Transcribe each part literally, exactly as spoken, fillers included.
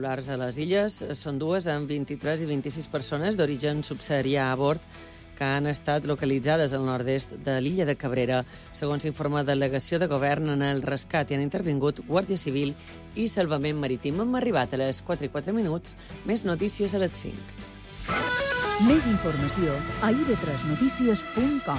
irregulars a les illes. Són dues amb vint-i-tres i vint-i-sis persones d'origen subsaharià a bord que han estat localitzades al nord-est de l'illa de Cabrera. Segons informa Delegació de Govern, en el rescat hi han intervingut Guàrdia Civil i Salvament Marítim. Hem arribat a les quatre i quatre minuts. Més notícies a les cinc. Més informació a i de tres notícies punt com.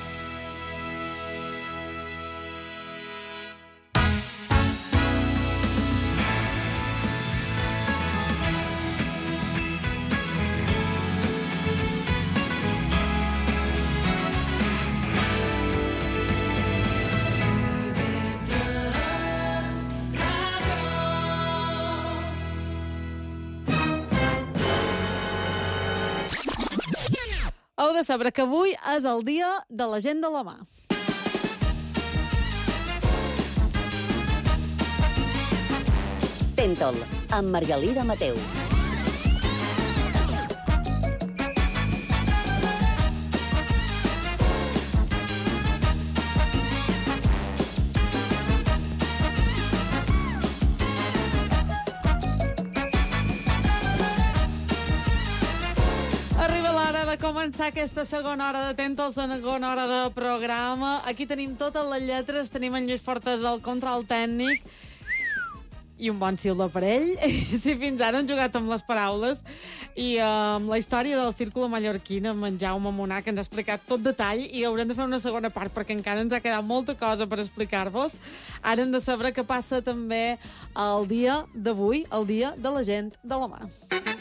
Heu de saber que avui és el dia de la gent de la mà. Tentol, amb Margalida Mateu. Començar aquesta segona hora de Tentol, segona hora de programa. Aquí tenim totes les lletres, tenim en Lluís Fortes al control tècnic i un bon sil d'aparell. Si fins ara han jugat amb les paraules i amb um, la història del Círculo Mallorquín amb en Jaume Monar, que ens ha explicat tot detall, i haurem de fer una segona part perquè encara ens ha quedat molta cosa per explicar-vos. Ara hem de saber què passa també el dia d'avui, el dia de la gent de la mà.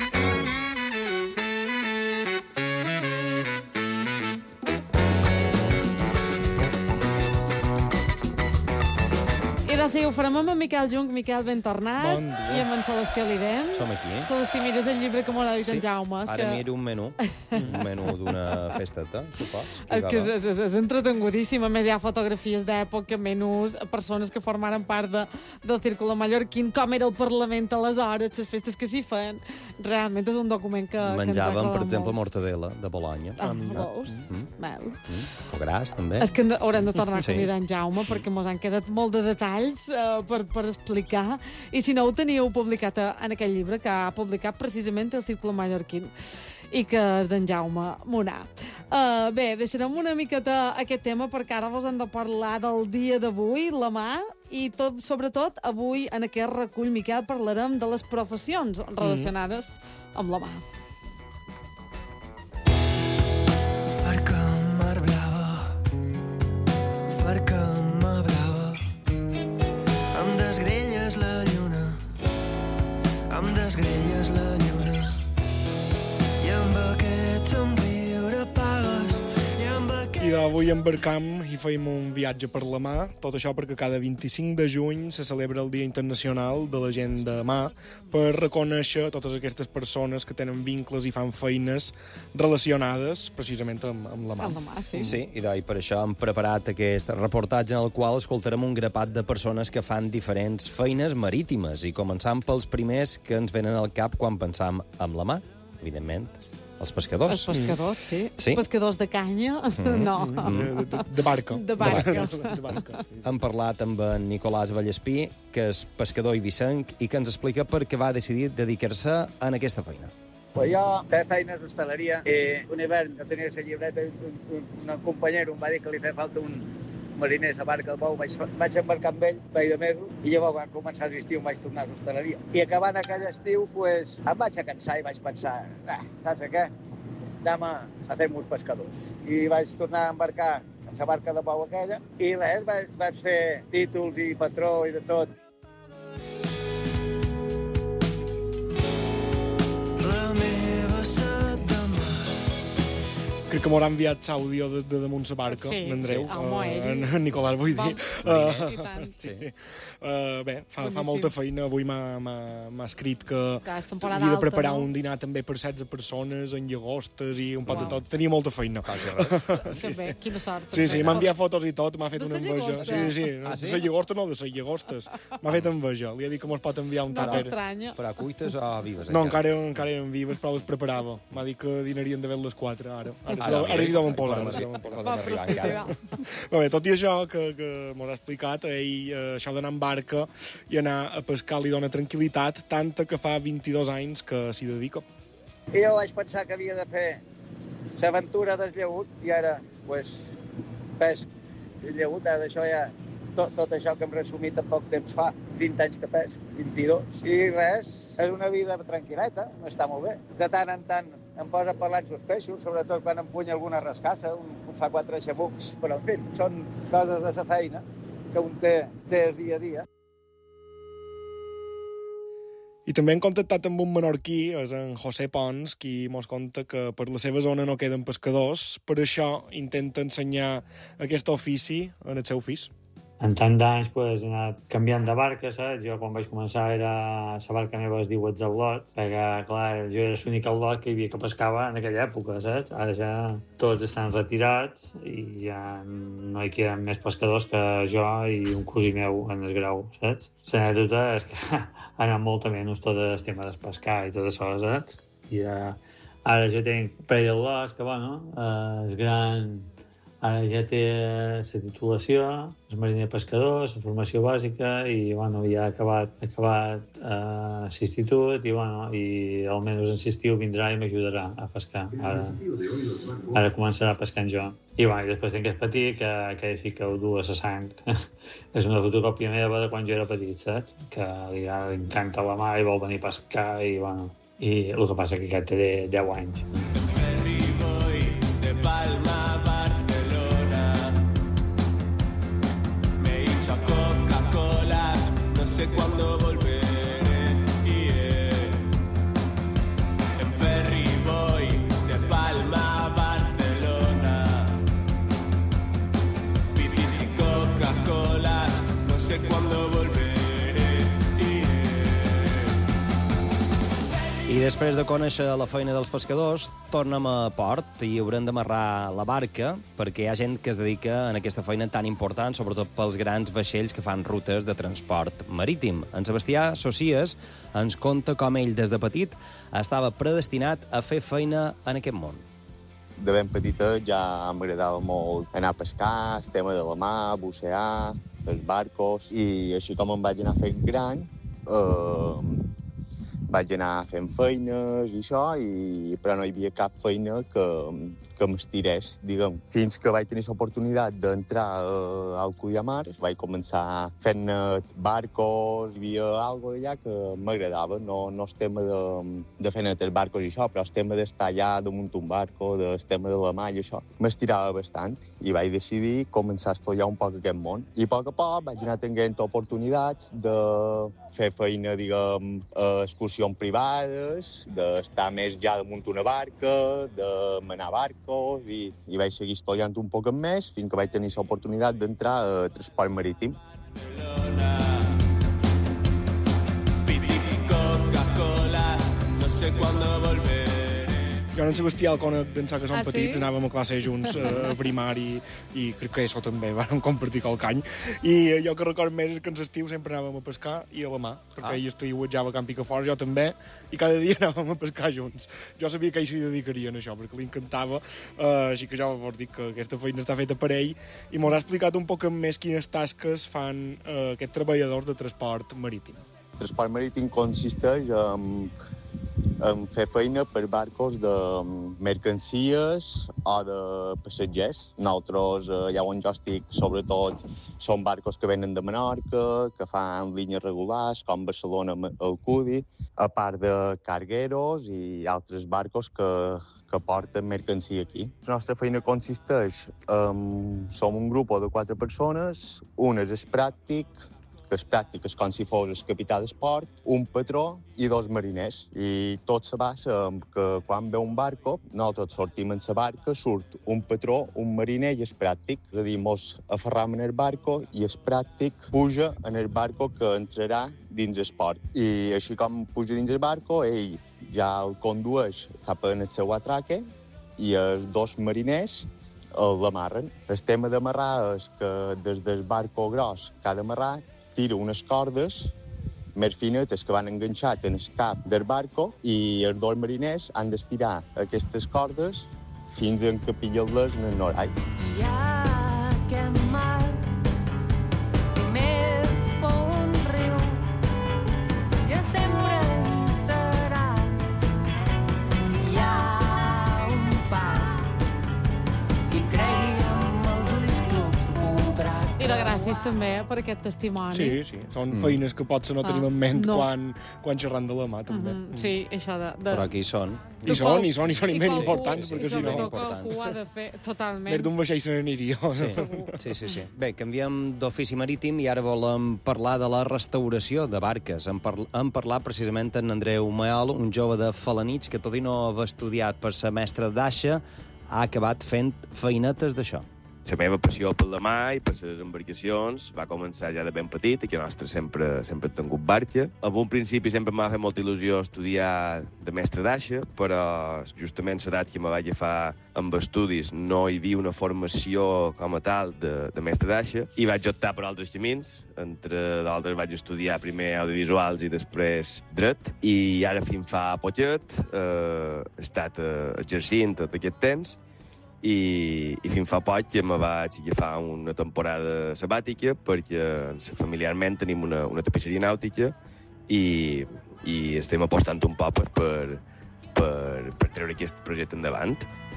Ara sí, ho farem amb en Miquel Jung. Miquel, ben tornat. Bon dia. I amb en Celestí Alidem. Som aquí. Celestí, mires el llibre que m'ho ha dit Sí. en Jaume. És Ara que... miro un menú, un menú d'una festeta, supos. És que és, és, és, és entretengodíssim. A més, hi ha fotografies d'època, menús, persones que formaren part de, del Círculo Mallorquín, com era el Parlament aleshores, les festes que s'hi feien. Realment és un document que, que ens ha Menjàvem, agradat per exemple, molt. mortadela de Bologna. Ah, veus? Mm. Mel. Mm. Fogras, també. És que haurem de tornar a Sí. convidar en Jaume perquè mos han quedat molt de detalls uh, per, per explicar. I si no ho teníeu publicat a, en aquell llibre que ha publicat precisament el Círculo Mallorquín i que és d'en Jaume Monar. Uh, bé, deixarem una miqueta aquest tema perquè ara vos hem de parlar del dia d'avui, la mà, i tot, sobretot avui en aquest recull, Miquel, parlarem de les professions relacionades mm. amb la mà. Barca mar blava, barca mar blava, em desgrelles la lluna, em desgrelles la lluna, i amb aquest somriure pagues, i amb aquest... I d'avui embarcam i feim un viatge per la mà, tot això perquè cada vint-i-cinc de juny se celebra el Dia Internacional de la Gent de Mà per reconèixer totes aquestes persones que tenen vincles i fan feines relacionades precisament amb, amb la mà. Amb la mà, sí. Sí, i, i per això hem preparat aquest reportatge en el qual escoltarem un grapat de persones que fan diferents feines marítimes i començant pels primers que ens venen al cap quan pensam amb la mà, evidentment. Els pescadors. Els pescadors, sí. Sí. Pescadors de canya? Mm. No. Mm. De, de, de barca. De barca. De, de barca. Hem parlat amb en Nicolàs Vallespí, que és pescador eivissenc i que ens explica per què va decidir dedicar-se en aquesta feina. Pues jo feia feines d'hostaleria i un hivern que tenia la llibreta un, un, un company em va dir que li feia falta un mariner a barca del Bou, vaig, vaig embarcar amb ell un parell de mesos i llavors quan començar l'estiu vaig tornar a l'hostaleria. I acabant aquell estiu pues, em vaig a cansar i vaig pensar, ah, saps què? Anem a, a fer-nos pescadors. I vaig tornar a embarcar a la barca de Bou aquella i res, vaig, vaig fer títols i patró i de tot. La meva set de mà. Crec que m'haurà enviat l'àudio de, de damunt la barca, Sí, l'Andreu, sí, home, uh, ell. en, en Nicolàs, vull dir. Bon, i tant. Sí. Uh, bé, fa, fa Boníssim. molta feina. Avui m'ha escrit que Que és temporada havia de alta, preparar no? un dinar també per setze persones, en llagostes i un pot Uau. de tot. Tenia molta feina. Que bé, quina sort. Sí, sí, m'ha enviat fotos i tot, m'ha fet De una sa enveja. llagosta. Sí, sí, sí. Ah, De sí? sa llagosta no, de sa llagostes. M'ha fet enveja. Li ha dit que mos pot enviar un No tàper. m'estranya. Però cuites o vives? eh, No, encara, encara eren vives, però les preparava. M'ha dit que dinarien de ben les quatre, ara. ara Ah, ara sí deuen posar. Podem Sí. podem Va, arribar aprofita, encara. va. Va bé, tot i això que, que m'ho ha explicat, ell, eh, això d'anar en barca i anar a pescar li dona tranquil·litat, tanta que fa vint-i-dos anys que s'hi dedica. I jo vaig pensar que havia de fer l'aventura del llagut i ara, pues, pesc el llagut, ara d'això ja, tot, tot això que hem resumit en poc temps fa, vint anys que pesc, vint-i-dos. I res, és una vida tranquil·leta, està molt bé. De tant en tant em posa a parlar amb els peixos, sobretot quan empunya alguna rascassa, un, un fa quatre xabucs, però en fi, són coses de la feina que un té, té el dia a dia. I també hem contactat amb un menorquí, és en José Pons, qui mos conta que per la seva zona no queden pescadors, per això intenta ensenyar aquest ofici en el seu fills. En tant d'anys pues, he anat canviant de barca, saps? Jo quan vaig començar era la barca meva es diu Etzelot, perquè clar, jo era l'únic al lot que hi havia que pescava en aquella època, saps? Ara ja tots estan retirats i ja no hi queden més pescadors que jo i un cosí meu en el grau, saps? L'anècdota és que ha anat molt a menys tot el tema del pescar i tot això, saps? I eh, ara jo tinc un parell de lots que, bueno, eh, és gran. Ara ja té la titulació, és mariner pescador, la formació bàsica i bueno, ja ha acabat, ha acabat eh, l'institut i, bueno, i almenys en l'estiu vindrà i m'ajudarà a pescar. Ara, ara començarà pescant jo. I, bueno, i després tinc que és petit, que, que sí que ho du a la sang. És una fotocòpia meva de quan jo era petit, saps? Que li encanta la mà i vol venir a pescar i, bueno, i el que passa que aquest té deu anys. Ferry voy de Palma a Barcelona. Me hincho a Coca-Colas, no sé cuándo volveré. Yeah. En ferry voy de Palma a Barcelona. Pipis y Coca-Colas, no sé cuándo volveré. I després de conèixer la feina dels pescadors, tornem a port i haurem d'amarrar la barca perquè hi ha gent que es dedica a aquesta feina tan important, sobretot pels grans vaixells que fan rutes de transport marítim. En Sebastià Socies ens conta com ell, des de petit, estava predestinat a fer feina en aquest món. De ben petita ja m'agradava molt anar a pescar, el tema de la mà, bucear, els barcos, i així com em vaig anar fent gran, eh, vaig anar fent feines i això, i, però no hi havia cap feina que, que m'estirés, diguem. Fins que vaig tenir l'oportunitat d'entrar uh, al Cudiamar, vaig començar fent barcos, hi havia alguna allà que m'agradava, no, no el tema de, de fer net els barcos i això, però el tema d'estar allà damunt un barco, el tema de la mà i això, m'estirava bastant, i vaig decidir començar a estudiar un poc aquest món. I a poc a poc vaig anar tenint oportunitats de fer feina, diguem, a excursions privades, d'estar més ja damunt una barca, de manar barcos, i, i vaig seguir estudiant un poc més fins que vaig tenir l'oportunitat d'entrar a transport marítim. Pipis y Coca-Colas, no sé cuándo volveré. Jo en Sebastià el conec d'ençà que som Ah, petits, sí? anàvem a classe junts eh, a primari i crec que això també vam compartir el cany. I jo que record més és que en l'estiu sempre anàvem a pescar i a la mà, perquè Ah. ell estiuetjava a Camp Picafort, jo també, i cada dia anàvem a pescar junts. Jo sabia que ell s'hi dedicarien a això, perquè li encantava, eh, així que jo vos dic que aquesta feina està feta per ell, i m'ho ha explicat un poc més quines tasques fan eh, aquests treballadors de transport marítim. El transport marítim consisteix en, en fer feina per barcos de mercancies o de passatgers. Nosaltres, eh, allà on jo estic, sobretot, són barcos que venen de Menorca, que fan línies regulars, com Barcelona al Cudi, a part de cargueros i altres barcos que, que porten mercancia aquí. La nostra feina consisteix en... Som un grup de quatre persones, un és el pràctic, que és pràctic, és com si fos el capità d'esport, un patró i dos mariners. I tot se basa en que quan ve un barco, nosaltres sortim en la barca, surt un patró, un mariner i el pràctic. És a dir, mos aferram en el barco i el pràctic puja en el barco que entrarà dins el port. I així com puja dins el barco, ell ja el condueix cap en el seu atraque i els dos mariners l'amarren. El tema d'amarrar és que des del barco gros que ha d'amarrar tira unes cordes més finetes que van enganxat en el cap del barco i els dos mariners han d'estirar aquestes cordes fins en que pilles-les en el norall. Hi ha aquest mar, primer fon riu, que sempre hi serà. Hi ha un pas, qui cregui en els ulls clubs voldrà. I la gràcia és també per aquest testimoni. Sí, sí, són mm. feines que potser no tenim en ment no. quan, quan xerram de la mà, també. Mm -hmm. Sí, això de... de... Però aquí hi són. I són, i són, i són I immens qualcú- importants, perquè i si no... sobretot qualcú ho ha de fer, totalment. Més d'un vaixell se n'aniria. Sí. sí, sí, sí. Bé, canviem d'ofici marítim i ara volem parlar de la restauració de barques. Hem, par hem parlat precisament amb Andreu Meol, un jove de Felanitx que, tot i no haver estudiat per ser mestre d'aixa, ha acabat fent feinetes d'això. La meva passió per la mà i per les embarcacions va començar ja de ben petit. Aquí a nostre sempre, sempre he tingut barca. En un principi sempre m'ha fet molta il·lusió estudiar de mestre d'aixa, però justament l'edat que me vaig agafar amb estudis no hi havia una formació com a tal de, de mestre d'aixa i vaig optar per altres camins. Entre d'altres vaig estudiar primer audiovisuals i després dret, i ara fins fa poquet eh, he estat eh, exercint tot aquest temps. I, i fins fa poc que me vaig agafar una temporada sabàtica perquè familiarment tenim una, una tapisseria nàutica i, i estem apostant un poc per, per, per treure aquest projecte endavant.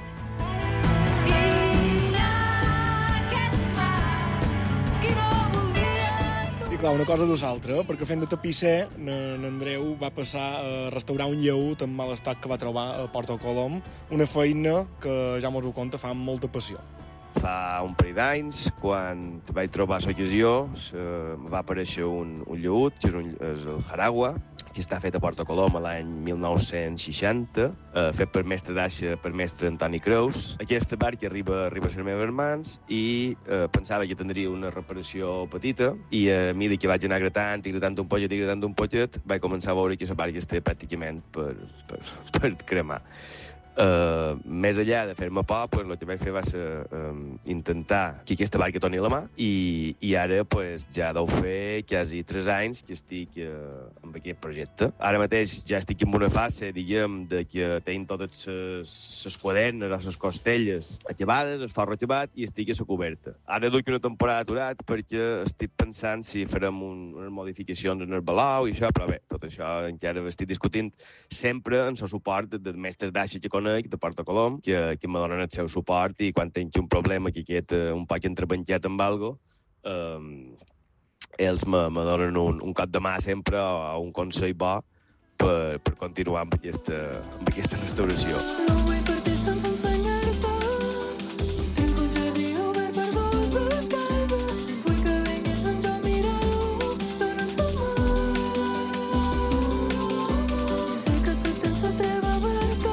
I clar, una cosa d'us altra, perquè fent de tapisser, n'Andreu va passar a restaurar un llaüt en mal estat que va trobar a Porto Colom, una feina que, ja mos ho conta, fa amb molta passió. Fa un parell d'anys, quan vaig trobar l'ocasió, em va aparèixer un, un llaüt, que és, un, és el Jaragua, que està fet a Porto Colom l'any mil nou-cents seixanta, eh, fet per mestre d'aixa, per mestre Antoni Creus. Aquesta barca arriba, arriba a les meves mans i eh, pensava que tindria una reparació petita i a mesura que vaig anar gratant i gratant un poquet i gratant un poquet, vaig començar a veure que la barca estava pràcticament per, per, per cremar. Uh, més enllà de fer-me por, pues, el que vaig fer va ser um, intentar que aquesta barca torni a la mà i, i ara pues, ja deu fer quasi tres anys que estic uh, amb aquest projecte. Ara mateix ja estic en una fase, diguem, de que tinc totes les quadernes o les costelles acabades, el forro acabat i estic a la coberta. Ara duc una temporada aturat perquè estic pensant si farem un, unes modificacions en el balau i això, però bé, tot això encara estic discutint sempre en el suport de mestres d'aixa que de Porto Colom, que, que me donen el seu suport i quan tinc un problema que aquest uh, un poc entrebanquet amb algo, um, ells me, me donen un, un cop de mà sempre o, o un consell bo per, per continuar amb aquesta, amb aquesta restauració. No vull partir sense ensenyar-te. Tinc un jardí obert per dos a casa. Vull que vinguis en jo a mirar-ho durant la mà. Sé que tu tens la teva barca.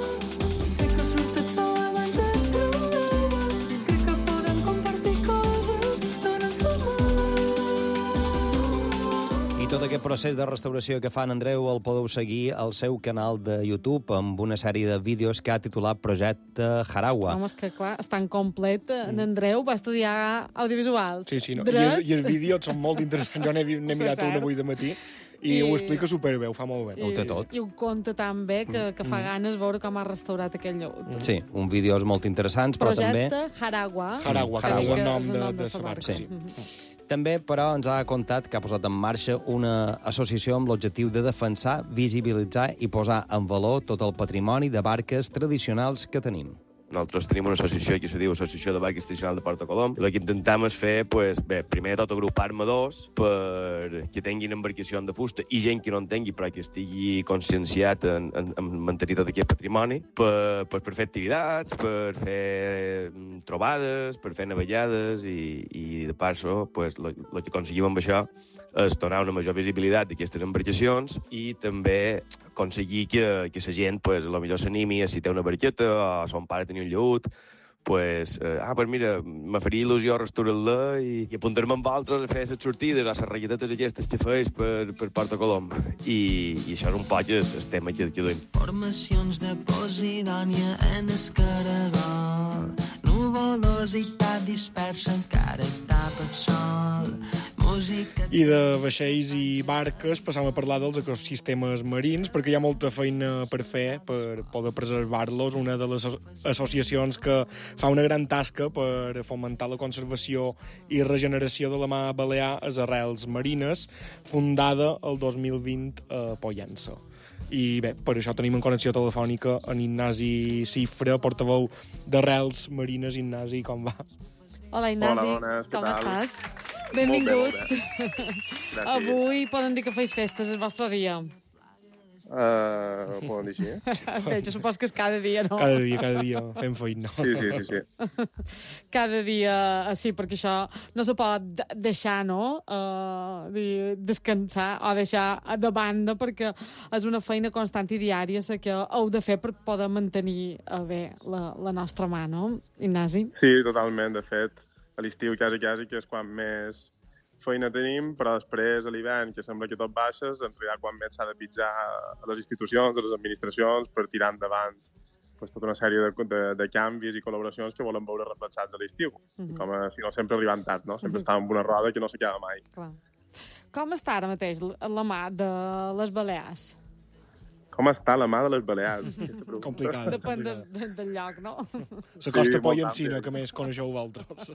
I tot aquest procés de restauració que fa en Andreu el podeu seguir al seu canal de YouTube amb una sèrie de vídeos que ha titulat Projecte Jaragua. Home, és que clar, és tan complet. En Andreu va estudiar audiovisuals. Sí, sí, no. I, I els vídeos són molt interessants. Jo n'he mirat un avui de matí i, I ho explica superbé, ho fa molt bé. Ho té tot. I ho conta tan bé que, que fa ganes veure com ha restaurat aquell llaüt. Sí, uns vídeos molt interessants, però també... Projecte Jaragua. Jaragua, que és el nom de, de la barca. Sí. També, però, ens ha contat que ha posat en marxa una associació amb l'objectiu de defensar, visibilitzar i posar en valor tot el patrimoni de barques tradicionals que tenim. Nosaltres tenim una associació que se diu Associació de Barques Tradicionals de Porto Colom. I el que intentem és fer, pues, bé, primer de tot agrupar-me dos per que tinguin embarcació de fusta i gent que no en tingui però que estigui conscienciat en, en, en mantenir tot aquest patrimoni, per, per, per fer activitats, per fer trobades, per fer navegades i, i de passo, pues, el que aconseguim amb això és donar una major visibilitat d'aquestes embarcacions i també aconseguir que, que la gent, pues, a lo millor s'animi a si té una barqueta o son pare tenia un llaüt, pues, eh, ah, pues mira, me faria il·lusió restaurar-la i, i apuntar-me amb altres a fer les sortides, a les regatetes aquestes que fes per, per Porto Colom. I, i això és un poc el, el tema que, que duim. Formacions de Posidònia en escaragol, nuvolositat dispersa encara et tapa el sol, I de vaixells i barques passam a parlar dels ecosistemes marins, perquè hi ha molta feina per fer per poder preservar-los. Una de les associacions que fa una gran tasca per fomentar la conservació i regeneració de la mar balear és Arrels Marines, fundada el dos mil vint a Pollença. I bé, per això tenim en connexió telefònica en Ignasi Cifra, portaveu d'Arrels Marines. Ignasi, com va? Hola, Ignasi. Hola, bones, què com tal? estàs? Benvingut. Molt bé, molt bé. Gràcies. Avui poden dir que feis festes, el vostre dia. Uh, poden dir així? Bé, jo supos que és cada dia, no? Cada dia, cada dia fem feina. Sí, sí, sí, sí. Cada dia, eh, sí, perquè això no se pot de- deixar, no? Uh, dir, descansar o deixar de banda, perquè és una feina constant i diària la que heu de fer per poder mantenir uh, bé la, la nostra mà, no, Ignasi? Sí, totalment. De fet, a l'estiu quasi, quasi, que és quan més feina tenim, però després, a l'hivern, que sembla que tot baixes, en realitat quan més s'ha de pitjar a les institucions, a les administracions, per tirar endavant pues, tota una sèrie de, de, de canvis i col·laboracions que volen veure reflexats a l'estiu. Mhm. Com a, si no, sempre arribant tard, no? Sempre Mhm. estàvem en una roda que no s'acaba mai. Clar. Com està ara mateix la la mà de les Balears? Com està la mà de les Balears? Aquesta pregunta. Complicada. Depèn de, de, del lloc, no? La costa Sí, molt Pollencina, àmplia. que més coneixeu vosaltres.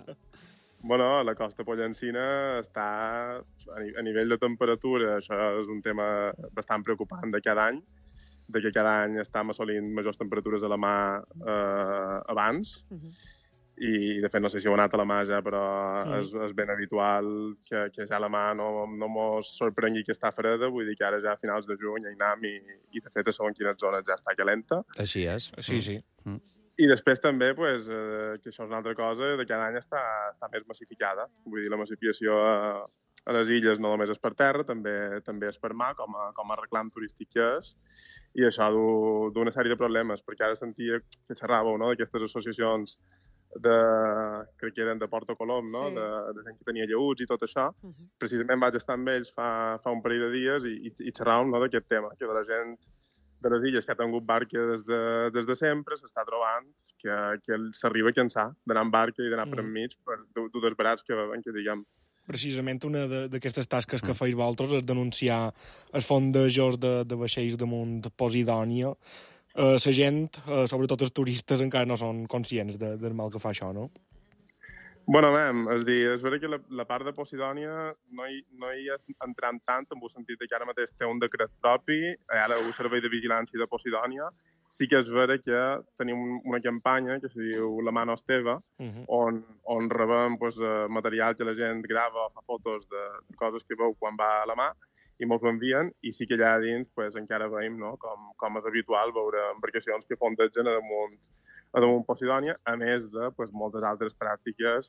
Bueno, la costa pollencina està a, ni a nivell de temperatura, això és un tema bastant preocupant de cada any, de que cada any estem assolint majors temperatures a la mà eh, abans, Uh -huh. i de fet no sé si heu anat a la mà ja, però Mm. és, és ben habitual que, que ja la mà no, no mos sorprengui que està freda, vull dir que ara ja a finals de juny hi anem i, i de fet a segons quines zones ja està calenta. Així és. Sí, sí. Mm. I després també, pues, eh, que això és una altra cosa, de cada any està, està més massificada. Vull dir, la massificació a, a les illes no només és per terra, també també és per mar, com a, com a reclam turístic que és, i això du, d'una sèrie de problemes, perquè ara sentia que xerràveu, no?, d'aquestes associacions de, crec que eren de Porto Colom, no?, Sí. de, de gent que tenia lleuts i tot això. Uh -huh. Precisament vaig estar amb ells fa, fa un parell de dies i, i, i xerràvem, no?, d'aquest tema, que de la gent de les illes que ha tingut barca des de, des de sempre s'està trobant que, que s'arriba a cansar d'anar amb barca i d'anar per Mm. enmig per dur dur desbarats que veuen, que diguem. Precisament una de- d'aquestes tasques que feis vosaltres és denunciar els fondejos de, de vaixells damunt Posidònia. Eh, la gent, eh, sobretot els turistes, encara no són conscients de, del mal que fa això, no? Bueno, mem, és a dir, és vera que la, la part de Posidònia no hi, no hi entrem tant, en el sentit que ara mateix té un decret propi, ara el Servei de Vigilància de Posidònia. Sí que és vera que tenim una campanya que se diu La mà no és teva, Uh -huh. on, on rebem pues, eh, material que la gent grava o fa fotos de, de coses que veu quan va a la mà i mos ho envien, i sí que allà dins pues, encara veiem, no?, com, com és habitual veure embarcacions que fondegen a damunt, a damunt Posidònia, a més de pues, moltes altres pràctiques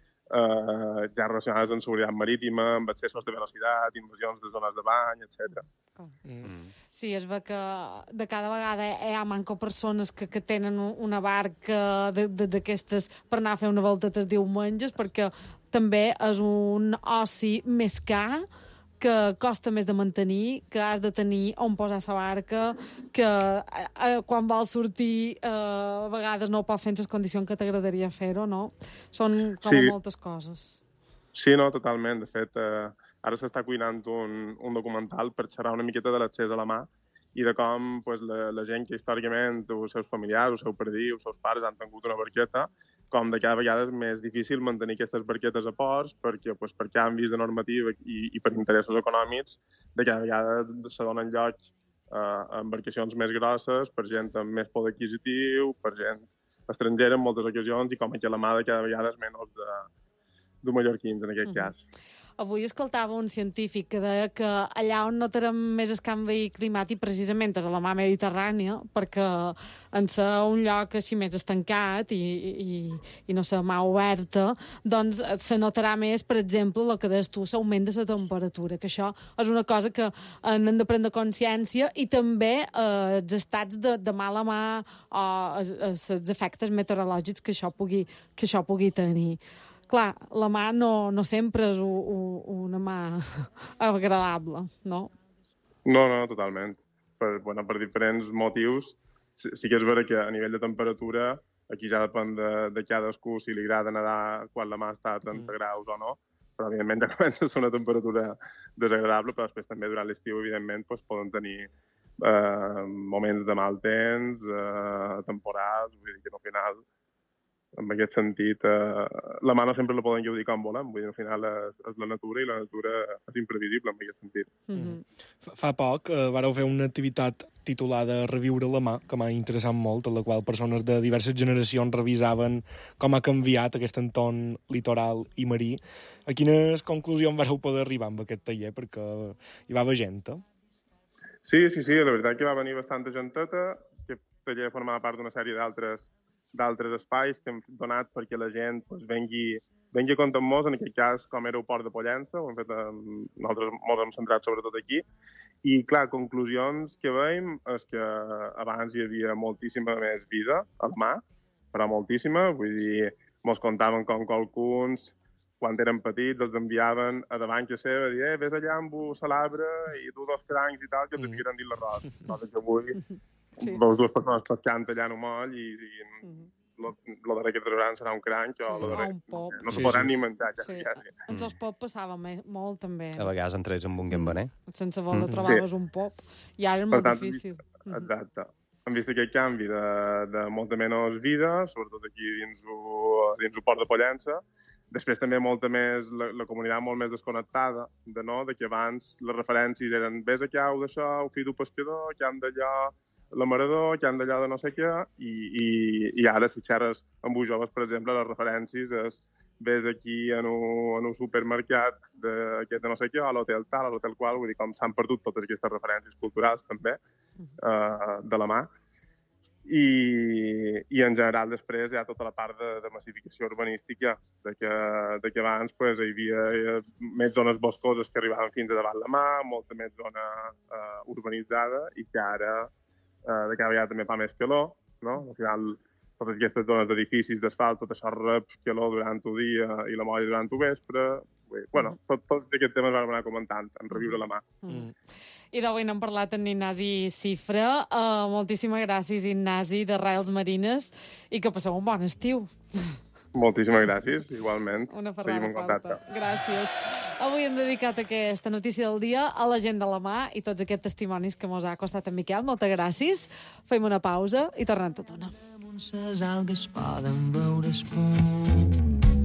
eh, ja relacionades amb seguretat marítima, amb accessos de velocitat, invasions de zones de bany, etcètera. Mm. Sí, es ve que de cada vegada hi ha manco persones que, que tenen un- una barca de- de- d'aquestes per anar a fer una volta els diumenges, perquè també és un oci més car, que costa més de mantenir, que has de tenir on posar la barca, que eh, eh, quan vols sortir eh, a vegades no ho pots fer en les condicions que t'agradaria fer-ho, no? Són com Sí. moltes coses. Sí, no, totalment. De fet, eh, ara s'està cuinant un, un documental per xerrar una miqueta de l'accés a la mà i de com pues, la, la gent que històricament, els seus familiars, el seu padrí, els seus pares han tingut una barqueta, com de cada vegada és més difícil mantenir aquestes barquetes a ports perquè pues, per canvis de normativa i, i per interessos econòmics de cada vegada se donen lloc eh, a embarcacions més grosses per gent amb més poder adquisitiu, per gent estrangera en moltes ocasions, i com que la mà de cada vegada és menys de, de mallorquins en aquest Mhm. cas. Avui escoltava un científic que deia que allà on notarem més el canvi climàtic precisament és a la mar Mediterrània, perquè en ser un lloc així més estancat i, i, i no ser mà oberta, doncs se notarà més, per exemple, el que deies tu, l'augment de la temperatura, que això és una cosa que n'hem de prendre consciència, i també eh, els estats de, de mala mà o els, els efectes meteorològics que això pugui, que això pugui tenir. Clar, la mà no, no sempre és u, u, una mà agradable, no? No, no, totalment. Per, bueno, per diferents motius. Sí, sí que és vera que a nivell de temperatura aquí ja depèn de, de cadascú si li agrada nedar quan la mà està a trenta graus o no, però evidentment ja comença a ser una temperatura desagradable, però després també durant l'estiu, evidentment, doncs, poden tenir eh, moments de mal temps, eh, temporals, vull dir que al final, en aquest sentit, eh, la mà no sempre la poden gaudir com volem, vull dir, al final és, és la natura i la natura és imprevisible en aquest sentit. Mm-hmm. Fa, fa poc eh, vareu fer una activitat titulada Reviure la mà, que m'ha interessat molt, en la qual persones de diverses generacions revisaven com ha canviat aquest entorn litoral i marí. A quines conclusions vareu poder arribar amb aquest taller? Perquè hi va haver gent, eh? Sí, sí, sí, la veritat que va venir bastanta genteta, que taller formava part d'una sèrie d'altres d'altres espais que hem donat perquè la gent pues, vengui, vengui a compte amb molts, en aquest cas, com era el Port de Pollença, ho hem fet, amb, nosaltres molts hem centrat sobretot aquí, i, clar, conclusions que veiem és que abans hi havia moltíssima més vida a la mà, però moltíssima, vull dir, mos contaven com qualcuns, quan eren petits, els enviaven a davant que seva, dir, eh, vés allà amb un salabre i tu dos crancs i tal, que t'hi ficaran dins l'arròs. Cosa que avui sí. Veus dues persones pescant allà en un moll i, i mm-hmm. lo, lo darrer que trobaran serà un cranc o sí, lo darrer... un pop. No se sí, podran sí. ni menjar. Ja, sí. ja, sí. Ens els pop passava me, molt, també. A vegades entres amb un gambaner. Sense voler mm. trobaves sí. un pop. I ara és molt tant, difícil. Exacte. Hem vist aquest canvi de, de molta menys vida, sobretot aquí dins el, dins el Port de Pollença. Després també molta més, la, la comunitat molt més desconnectada, de, no? de que abans les referències eren ves a cau d'això, el fill d'un pescador, que han d'allò l'amarador, que han d'allò de no sé què, i, i, i ara si xerres amb uns joves, per exemple, les referències és ves aquí en un, en un supermercat d'aquest de no sé què, a l'hotel tal, a l'hotel qual, vull dir, com s'han perdut totes aquestes referències culturals també, eh, de la mà. I, i en general després hi ha tota la part de, de massificació urbanística, de que, de que abans pues, hi havia més zones boscoses que arribaven fins a davant la mà, molta més zona eh, urbanitzada, i que ara eh, de cada vegada també fa més calor, no? Al final, totes aquestes zones d'edificis d'asfalt, tot això rep calor durant el dia i la molla durant el vespre. Bueno, tot, tots aquests temes vam anar comentant, en Reviure la mà. Mm. I d'avui n'hem parlat amb Ignasi Cifra. Uh, moltíssimes gràcies, Ignasi, de Rails Marines, i que passeu un bon estiu. Moltíssimes gràcies, igualment. Una Seguim en contacte. Gràcies. Avui hem dedicat aquesta notícia del dia a la gent de la mà i tots aquests testimonis que mos ha costat en Miquel. Moltes gràcies. Fem una pausa i tornem tot una. Les algues poden veure espum.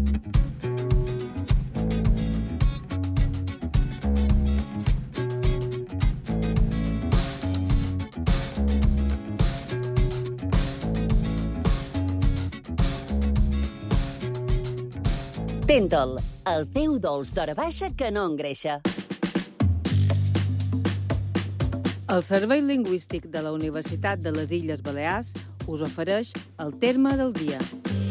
Tentol, el teu dolç d'hora baixa que no engreixa. El Servei Lingüístic de la Universitat de les Illes Balears us ofereix el terme del dia.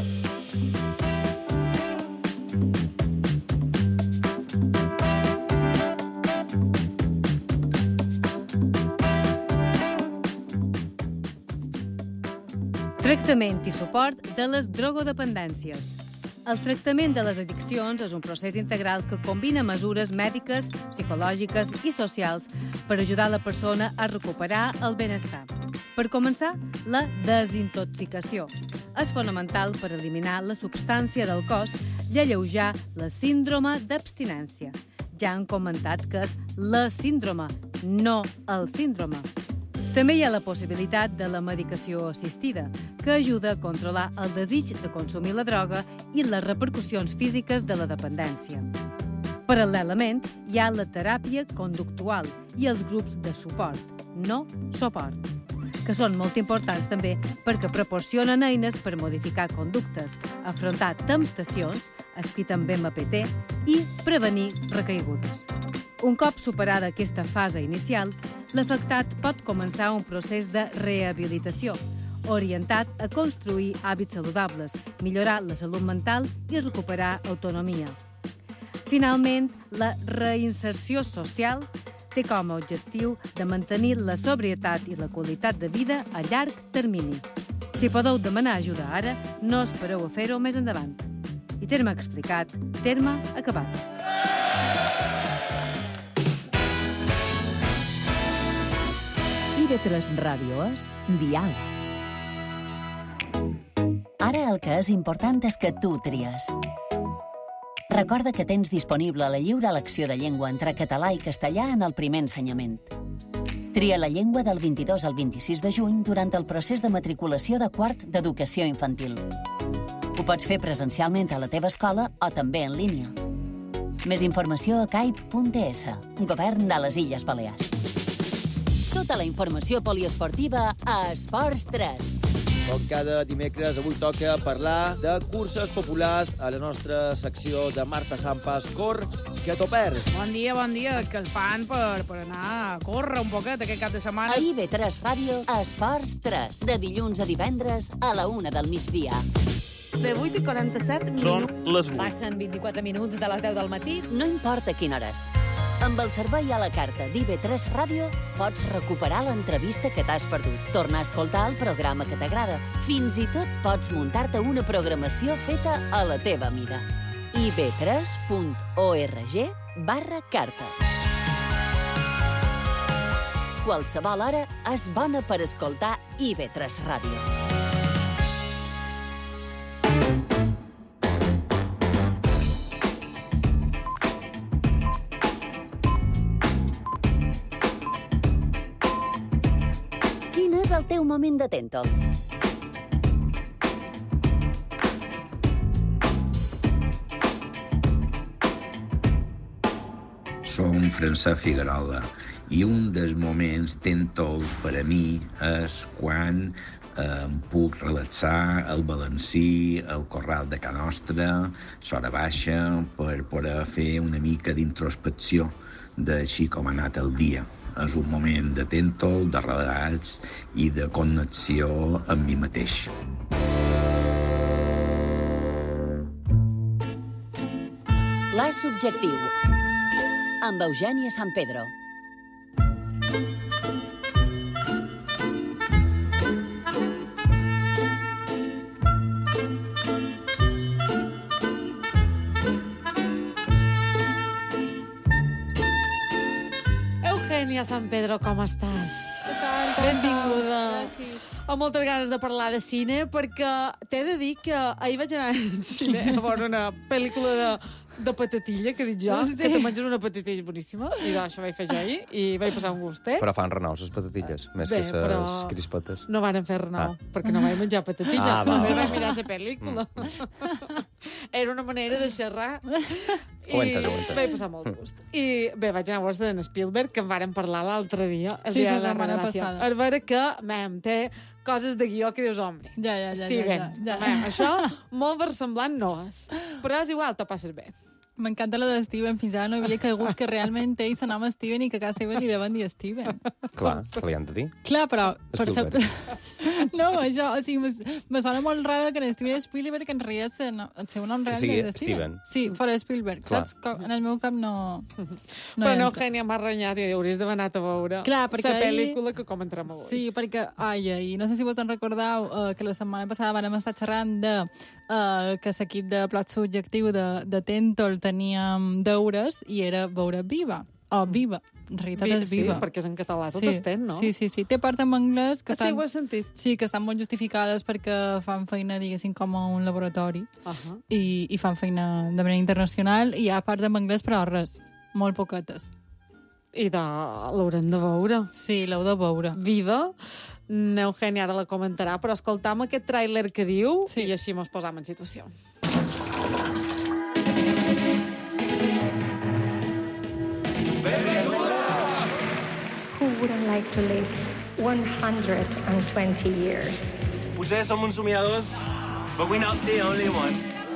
Tractament i suport de les drogodependències. El tractament de les addiccions és un procés integral que combina mesures mèdiques, psicològiques i socials per ajudar la persona a recuperar el benestar. Per començar, la desintoxicació. És fonamental per eliminar la substància del cos i alleujar la síndrome d'abstinència. Ja han comentat que és la síndrome, no el síndrome. També hi ha la possibilitat de la medicació assistida, que ajuda a controlar el desig de consumir la droga i les repercussions físiques de la dependència. Paral·lelament, hi ha la teràpia conductual i els grups de suport, no suport, que són molt importants també perquè proporcionen eines per modificar conductes, afrontar temptacions, escrit amb M P T, i prevenir recaigudes. Un cop superada aquesta fase inicial, l'afectat pot començar un procés de rehabilitació, orientat a construir hàbits saludables, millorar la salut mental i recuperar autonomia. Finalment, la reinserció social té com a objectiu de mantenir la sobrietat i la qualitat de vida a llarg termini. Si podeu demanar ajuda ara, no espereu a fer-ho més endavant. I terme explicat, terme acabat. I de tres Ràdio és Dial. Ara el que és important és que tu tries. Recorda que tens disponible la lliure elecció de llengua entre català i castellà en el primer ensenyament. Tria la llengua del vint-i-dos al vint-i-sis de juny durant el procés de matriculació de quart d'educació infantil. Ho pots fer presencialment a la teva escola o també en línia. Més informació a caip punt es, Govern de les Illes Balears. Tota la informació poliesportiva a Esports tres. Com cada dimecres, avui toca parlar de curses populars a la nostra secció de Marta Sampas. Cor, que t'ho perds. Bon dia, bon dia. És que el fan per, per anar a córrer un poquet aquest cap de setmana. A I B tres Ràdio, Esports tres, de dilluns a divendres a la una del migdia. De vuit i quaranta-set minuts. Són les vuit. Passen vint-i-quatre minuts de les deu del matí. No importa quina hores. Amb el servei a la carta d'I B tres Ràdio pots recuperar l'entrevista que t'has perdut, tornar a escoltar el programa que t'agrada. Fins i tot pots muntar-te una programació feta a la teva mida. i be tres punt org barra carta. Qualsevol hora és bona per escoltar I B tres Ràdio. És el teu moment de tèntol. Som Francesc Figuerola i un dels moments tèntols per a mi és quan eh, em puc relaxar al balancí, al corral de Ca Nostra, Sora Baixa, per poder fer una mica d'introspecció d'així com ha anat el dia. És un moment de tèntol, de relax i de connexió amb mi mateix. L'A Subjectiu, amb Eugènia San Pedro. Eugènia San Pedro, com estàs? Què tal? Com Benvinguda. Gràcies. Amb moltes ganes de parlar de cine, perquè t'he de dir que ahir vaig anar al cine a veure una pel·lícula de, de patatilla, que he dit jo, Sí. que te menges una patatilla boníssima, i doncs, això vaig fer jo ahir, i vaig passar un gustet. Però fan renou, les patatilles, més Bé, que les però crispetes. No van fer renou, Ah. perquè no vaig menjar patatilla. Ah, va, Només va, vaig va. mirar la pel·lícula. Era una manera de xerrar. I Ho he entès, ho he entès. vaig passar molt de gust. I bé, vaig anar a veure d'en Spielberg, que en vàrem parlar l'altre dia, el Sí, dia la de la setmana revelació. passada. A veure que, mem, té coses de guió que dius, home, Ja, ja, ja. Steven, ja, ja, ja. mem, això molt versemblant no és. Però és igual, te passes bé. M'encanta la de Steven. Fins ara no havia caigut que realment ell s'anava Steven i que a casa seva li deuen dir Steven. Clar, que li han de dir. Clar, però... Per sap... Spielberg. No, això, o sigui, me, me sona molt raro que en Steven Spielberg en realitat se- no, el seu nom Que real sigui és Steven. Steven. Sí, fora Spielberg, Clar. saps? Com, en el meu cap no... no Però no, entra. Eugènia, m'ha renyat i hauries d'haver anat a veure Clar, perquè la ahir- pel·lícula que comentarem avui. Sí, perquè, ai, ai, no sé si vos en recordeu uh, que la setmana passada vam estar xerrant de uh, que l'equip de Plot Subjectiu de, de Tentol teníem deures i era veure Viva, o Viva. En realitat Vi- és Viva. Sí, perquè és en català, tot sí, estem, no? Sí, sí, sí. Té parts en anglès que Ah, sí, estan... ho he sentit. Sí, que estan molt justificades perquè fan feina, diguéssim, com a un laboratori Uh -huh. i, i fan feina de manera internacional i hi ha parts en anglès, però res, molt poquetes. I de... l'haurem de veure. Sí, l'heu de veure. Viva. Eugènia ara la comentarà, però escoltam aquest tràiler que diu Sí. i així mos posam en situació. Who wouldn't like to live one hundred twenty years? Potser som uns somiadors, but we're not the only one.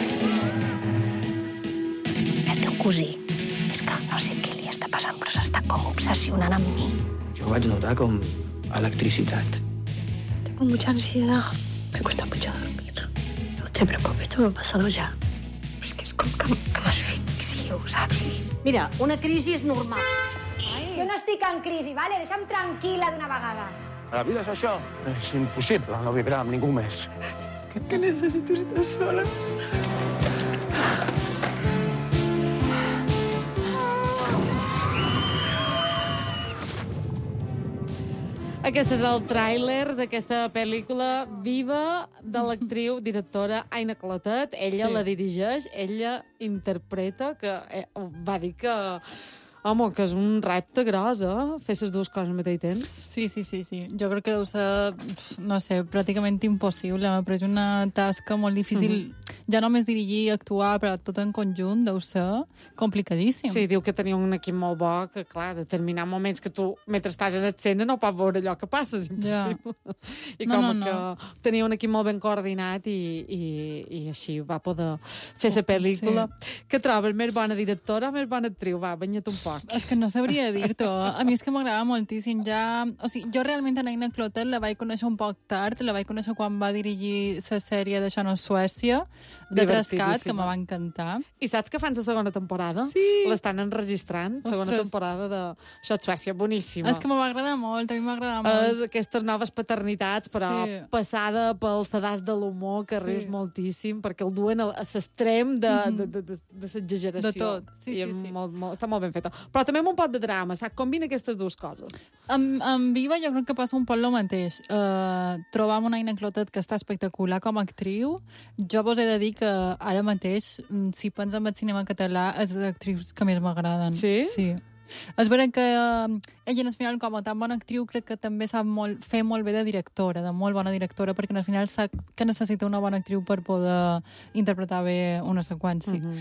El teu cosí, és que no sé què li està passant, però s'està com obsessionant amb mi. Jo ho vaig notar com electricitat. Tengo mucha ansiedad, me cuesta mucho dormir. No te preocupes, todo me ha pasado ya. És que és com que, que m'asfixio, saps? Mira, una crisi és normal. Jo no estic en crisi, vale? Deixa'm tranquil·la d'una vegada. A la vida és això. És impossible no vibrar amb ningú més. Que, que necessito estar sola. Aquest és el tràiler d'aquesta pel·lícula Viva de l'actriu, directora Aina Clotet. Ella Sí. la dirigeix, ella interpreta, que eh, va dir que... Home, que és un repte gros, eh? Fer les dues coses al mateix temps. Sí, sí, sí, sí. Jo crec que deu ser, no sé, pràcticament impossible, però és una tasca molt difícil. Mm -hmm. Ja només dirigir i actuar, però tot en conjunt deu ser complicadíssim. Sí, diu que tenia un equip molt bo, que clar, determinar moments que tu, mentre estàs en escena, no pots veure allò que passa, és impossible. Ja. I No, com no, no. que tenia un equip molt ben coordinat i, i, i així va poder fer la pel·lícula. Sí. Que trobes més bona directora o més bona actriu? Va, banya't un poc. És que no sabria dir-t'ho. A mi és que m'agrada moltíssim. Ja... O sigui, jo realment a Aina Clotet la vaig conèixer un poc tard, la vaig conèixer quan va dirigir la sèrie Deixant a Suècia, de Trascat, que me va encantar. I saps que fan la segona temporada? Sí. L'estan enregistrant, segona Ostres. temporada de Això de Suècia, boníssima. És que me va agradar molt, a mi m'agrada molt. És aquestes noves paternitats, però Sí. passada pel sedàs de l'humor, que Sí. rius moltíssim, perquè el duen a a l'extrem de, Mhm. de, de, de, de l'exageració. De tot, sí, I sí, és sí. Molt, molt, està molt ben feta. Però també amb un pot de drama, saps? Combina aquestes dues coses. Amb, amb Viva jo crec que passa un poc el mateix. Uh, trobam una Aina Clotet que està espectacular com a actriu. Jo vos he de dir que ara mateix, mm, si penso en el cinema català, és les actrius que més m'agraden. Sí? Sí. És veritat que uh, ella, al final, com a tan bona actriu, crec que també sap molt, fer molt bé de directora, de molt bona directora, perquè al final sap que necessita una bona actriu per poder interpretar bé una seqüència. Mhm.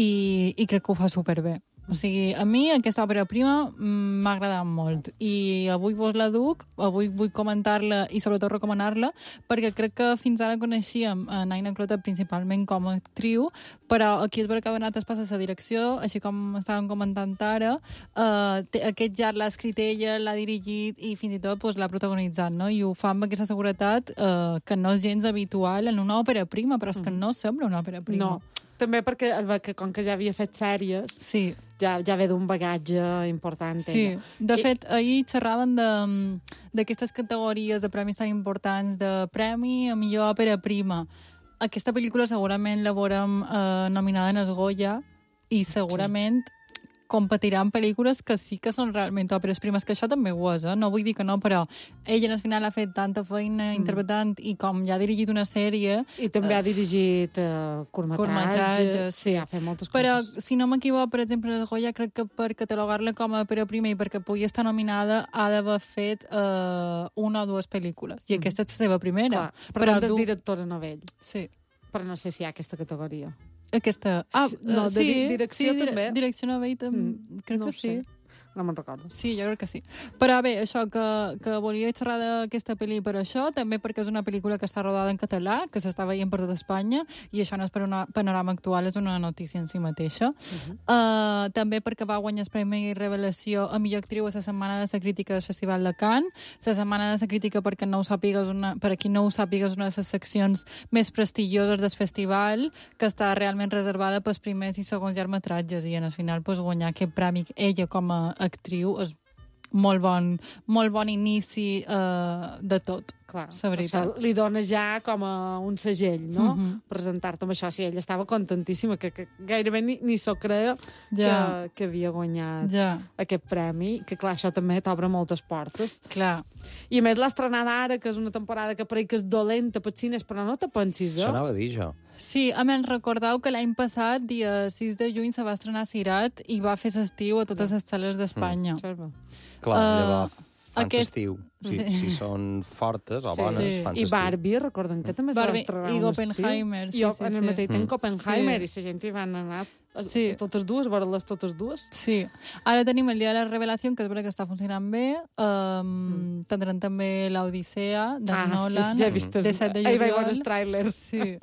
I, i crec que ho fa superbé. O sigui, a mi aquesta òpera prima mm, m'ha agradat molt i avui vos la duc, avui vull comentar-la i sobretot recomanar-la perquè crec que fins ara coneixíem a Aina Clotet principalment com a actriu, però aquí és veritat que ha donat pas a la direcció, així com estàvem comentant ara, eh, té, aquest llarg l'ha escrit ella, l'ha dirigit i fins i tot pues, l'ha protagonitzat, no? I ho fa amb aquesta seguretat eh, que no és gens habitual en una òpera prima, però és que no sembla una òpera prima. No, també perquè, que com que ja havia fet sèries, sí. ja, ja ve d'un bagatge important. Sí, ella. de I- fet, ahir xerraven de- d'aquestes categories de premis tan importants, de premi a millor òpera prima. Aquesta pel·lícula segurament la veurem eh, nominada en el Goya i segurament competirà en pel·lícules que sí que són realment òperes primes, que això també ho és, eh? No vull dir que no, però ella al final ha fet tanta feina Mm. interpretant i com ja ha dirigit una sèrie... I també ha dirigit uh, curtmetratges. curtmetratges, sí, ha fet moltes Però, coses. si no m'equivoco, per exemple, el Goya crec que per catalogar-la com a òpera prima i perquè pugui estar nominada ha d'haver fet uh, una o dues pel·lícules. I aquesta és la seva primera. Clar, per tant, és du- directora novell. Sí. Però no sé si hi ha aquesta categoria. Aquesta... Ah, Sí, no, eh, de sí, di- direcció sí, dire- també. Direcció novell també. Mm, crec no que ho sé. sí. No me'n recordo. Sí, jo crec que sí. Però bé, això, que, que volia xerrar d'aquesta pel·li per això, també perquè és una pel·lícula que està rodada en català, que s'està veient per tota Espanya, i això no és per un panorama actual, és una notícia en si mateixa. Uh-huh. uh, també perquè va guanyar el Premi Revelació a millor actriu a la Setmana de la Crítica del Festival de Cannes. La Setmana de la Crítica, perquè no ho sàpigues, una, per a qui no ho sàpiga, és una de les seccions més prestigioses del festival, que està realment reservada pels primers i segons llargmetratges, i al final pues, guanyar aquest premi ella com a actriu és molt bon, molt bon inici uh, de tot. Clar, la veritat. això li dona ja com a un segell, no? Mhm. Presentar-te amb això. Sí, ella estava contentíssima, que, que gairebé ni, ni s'ho creia Ja. que, que havia guanyat Ja. aquest premi, que clar, això també t'obre moltes portes. Clar. I a més l'ha estrenada ara, que és una temporada que pareix que és dolenta per cines, però no te pensis, eh? Això anava a dir jo. Sí, a més, recordeu que l'any passat, dia sis de juny, se va estrenar Cirat i va fer l'estiu a totes les sales d'Espanya. Mm. Clar, Uh, llavors fan aquest- l'estiu. Si, Sí. si són fortes o Sí. bones, Sí. fan I l'estiu. Barbie, recorden que també se va Barbie estrenar i un Oppenheimer, estiu. sí, I sí, en el sí. mateix temps Mm. que Oppenheimer, Sí. i la gent hi van anar a, Sí. a totes dues, a veure-les totes dues. Sí. Ara tenim el dia de la revelació, que és veritat que està funcionant bé. Um, mm. Tindran també l'Odissea de Ah, sí, Nolan, ja he vist de set de ahir vaig juliol. veure els trailers. Sí.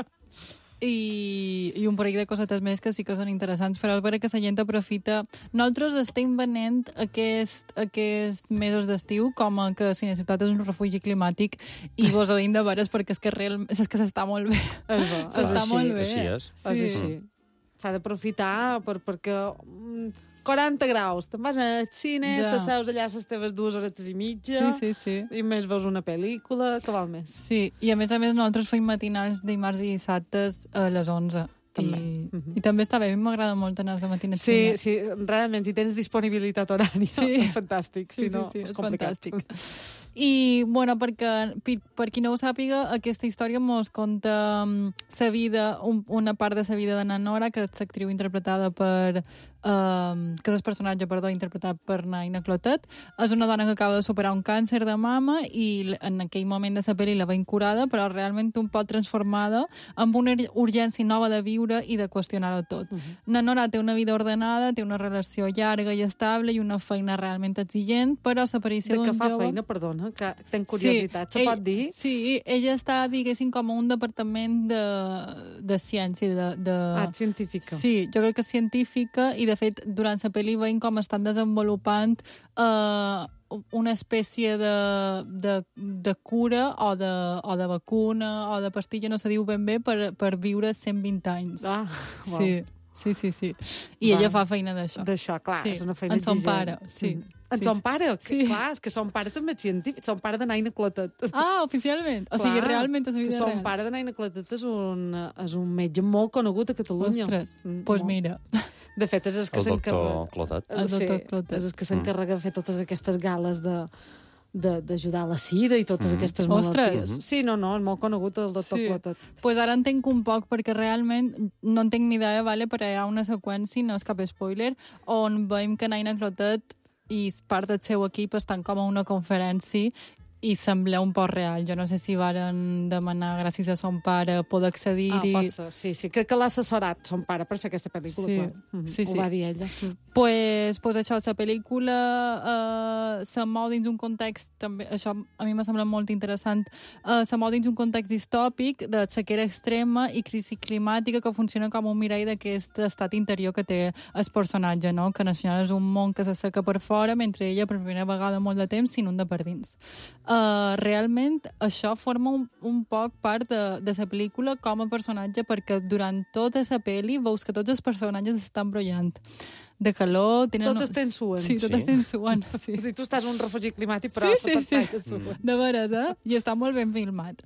I, i un parell de cosetes més que sí que són interessants, però és veritat que la gent aprofita. Nosaltres estem venent aquest, aquest mesos d'estiu com a que si la ciutat és un refugi climàtic i vos ho hem de veure perquè és que, real, és que s'està molt bé. És bo, S'està és molt així. bé. Així és. És així. S'ha d'aprofitar per, perquè mm, quaranta graus, te'n vas al cine, Ja. te seus allà les teves dues horetes i mitja, Sí, sí, sí. i més veus una pel·lícula, que val més. Sí, i a més a més nosaltres fem matinals dimarts i dissabtes a les onze. També. I, mm -hmm. I també està bé, a mi m'agrada molt anar de matí al Sí, cine. sí, realment, si tens disponibilitat horària, Sí. és fantàstic. Sí, si no, sí, sí, és complicat. fantàstic. I, bueno, perquè, per, per qui no ho sàpiga, aquesta història mos conta um, sa vida, un, una part de la vida de na Nora, que és l'actriu interpretada per... Um, que és el personatge, perdó, interpretat per Naina Clotet. És una dona que acaba de superar un càncer de mama i en aquell moment de la pel·li la veiem curada, però realment un pot transformada amb una urgència nova de viure i de qüestionar-ho tot. Uh -huh. Na Nora té una vida ordenada, té una relació llarga i estable i una feina realment exigent, però l'aparició d'un jove... De què fa feina, perdona, que tenc curiositat, sí, se pot dir? Sí, ella està, diguéssim, com a un departament de, de ciència. De, de... Ah, científica. Sí, jo crec que científica, i de fet, durant la pel·li veiem com estan desenvolupant eh, una espècie de, de, de cura o de, o de vacuna o de pastilla, no se diu ben bé, per, per viure cent vint anys. Ah, wow. Sí, sí, sí. sí. I Va. ella fa feina d'això. D'això, clar, sí. és una feina en son exigent. pare, sí. Mm. En sí, son sí. pare? Sí. Que, clar, és que son pare també és científic. Son pare de Naina Clotet. Ah, oficialment? O sigui, realment és la vida que son real. pare de Naina Clotet és un, és un metge molt conegut a Catalunya. Ostres, doncs Mm, pues molt. mira. De fet, és el que El s'encarrega... doctor Clotet. El doctor sí, Clotet. és el que s'encarrega de fer totes aquestes gales de de- d'ajudar a la sida i totes Mhm. aquestes Ostres. malalties. Sí, no, no, és molt conegut el doctor Sí. Clotet. Pues ara entenc un poc, perquè realment no en tinc ni idea, vale? Però hi ha una seqüència, no és cap spoiler, on veiem que Naina Clotet i part del seu equip estan com a una conferència i sembla un poc real. Jo no sé si varen demanar, gràcies a son pare, poder accedir-hi. Ah, pot ser, sí, sí. Crec que l'ha assessorat son pare per fer aquesta pel·lícula, Sí, clar. Mhm, sí, Ho sí. va dir ella. Mm. Pues, pues això, la pel·lícula eh, se mou dins un context, també, això a mi m'ha semblat molt interessant, eh, se mou dins un context distòpic de sequera extrema i crisi climàtica que funciona com un mirall d'aquest estat interior que té el personatge, no? Que al final és un món que se seca per fora, mentre ella per primera vegada molt de temps s'inunda per dins. Uh, realment això forma un, un poc part de, de la pel·lícula com a personatge, perquè durant tota la pel·li veus que tots els personatges estan brollant de calor, tenen... Totes tenen suen. Sí, totes Sí. tenen suen, sí. O sigui, tu estàs un refugi climàtic, però Sí, sí, sí. que suen. De veres, eh? I està molt ben filmat.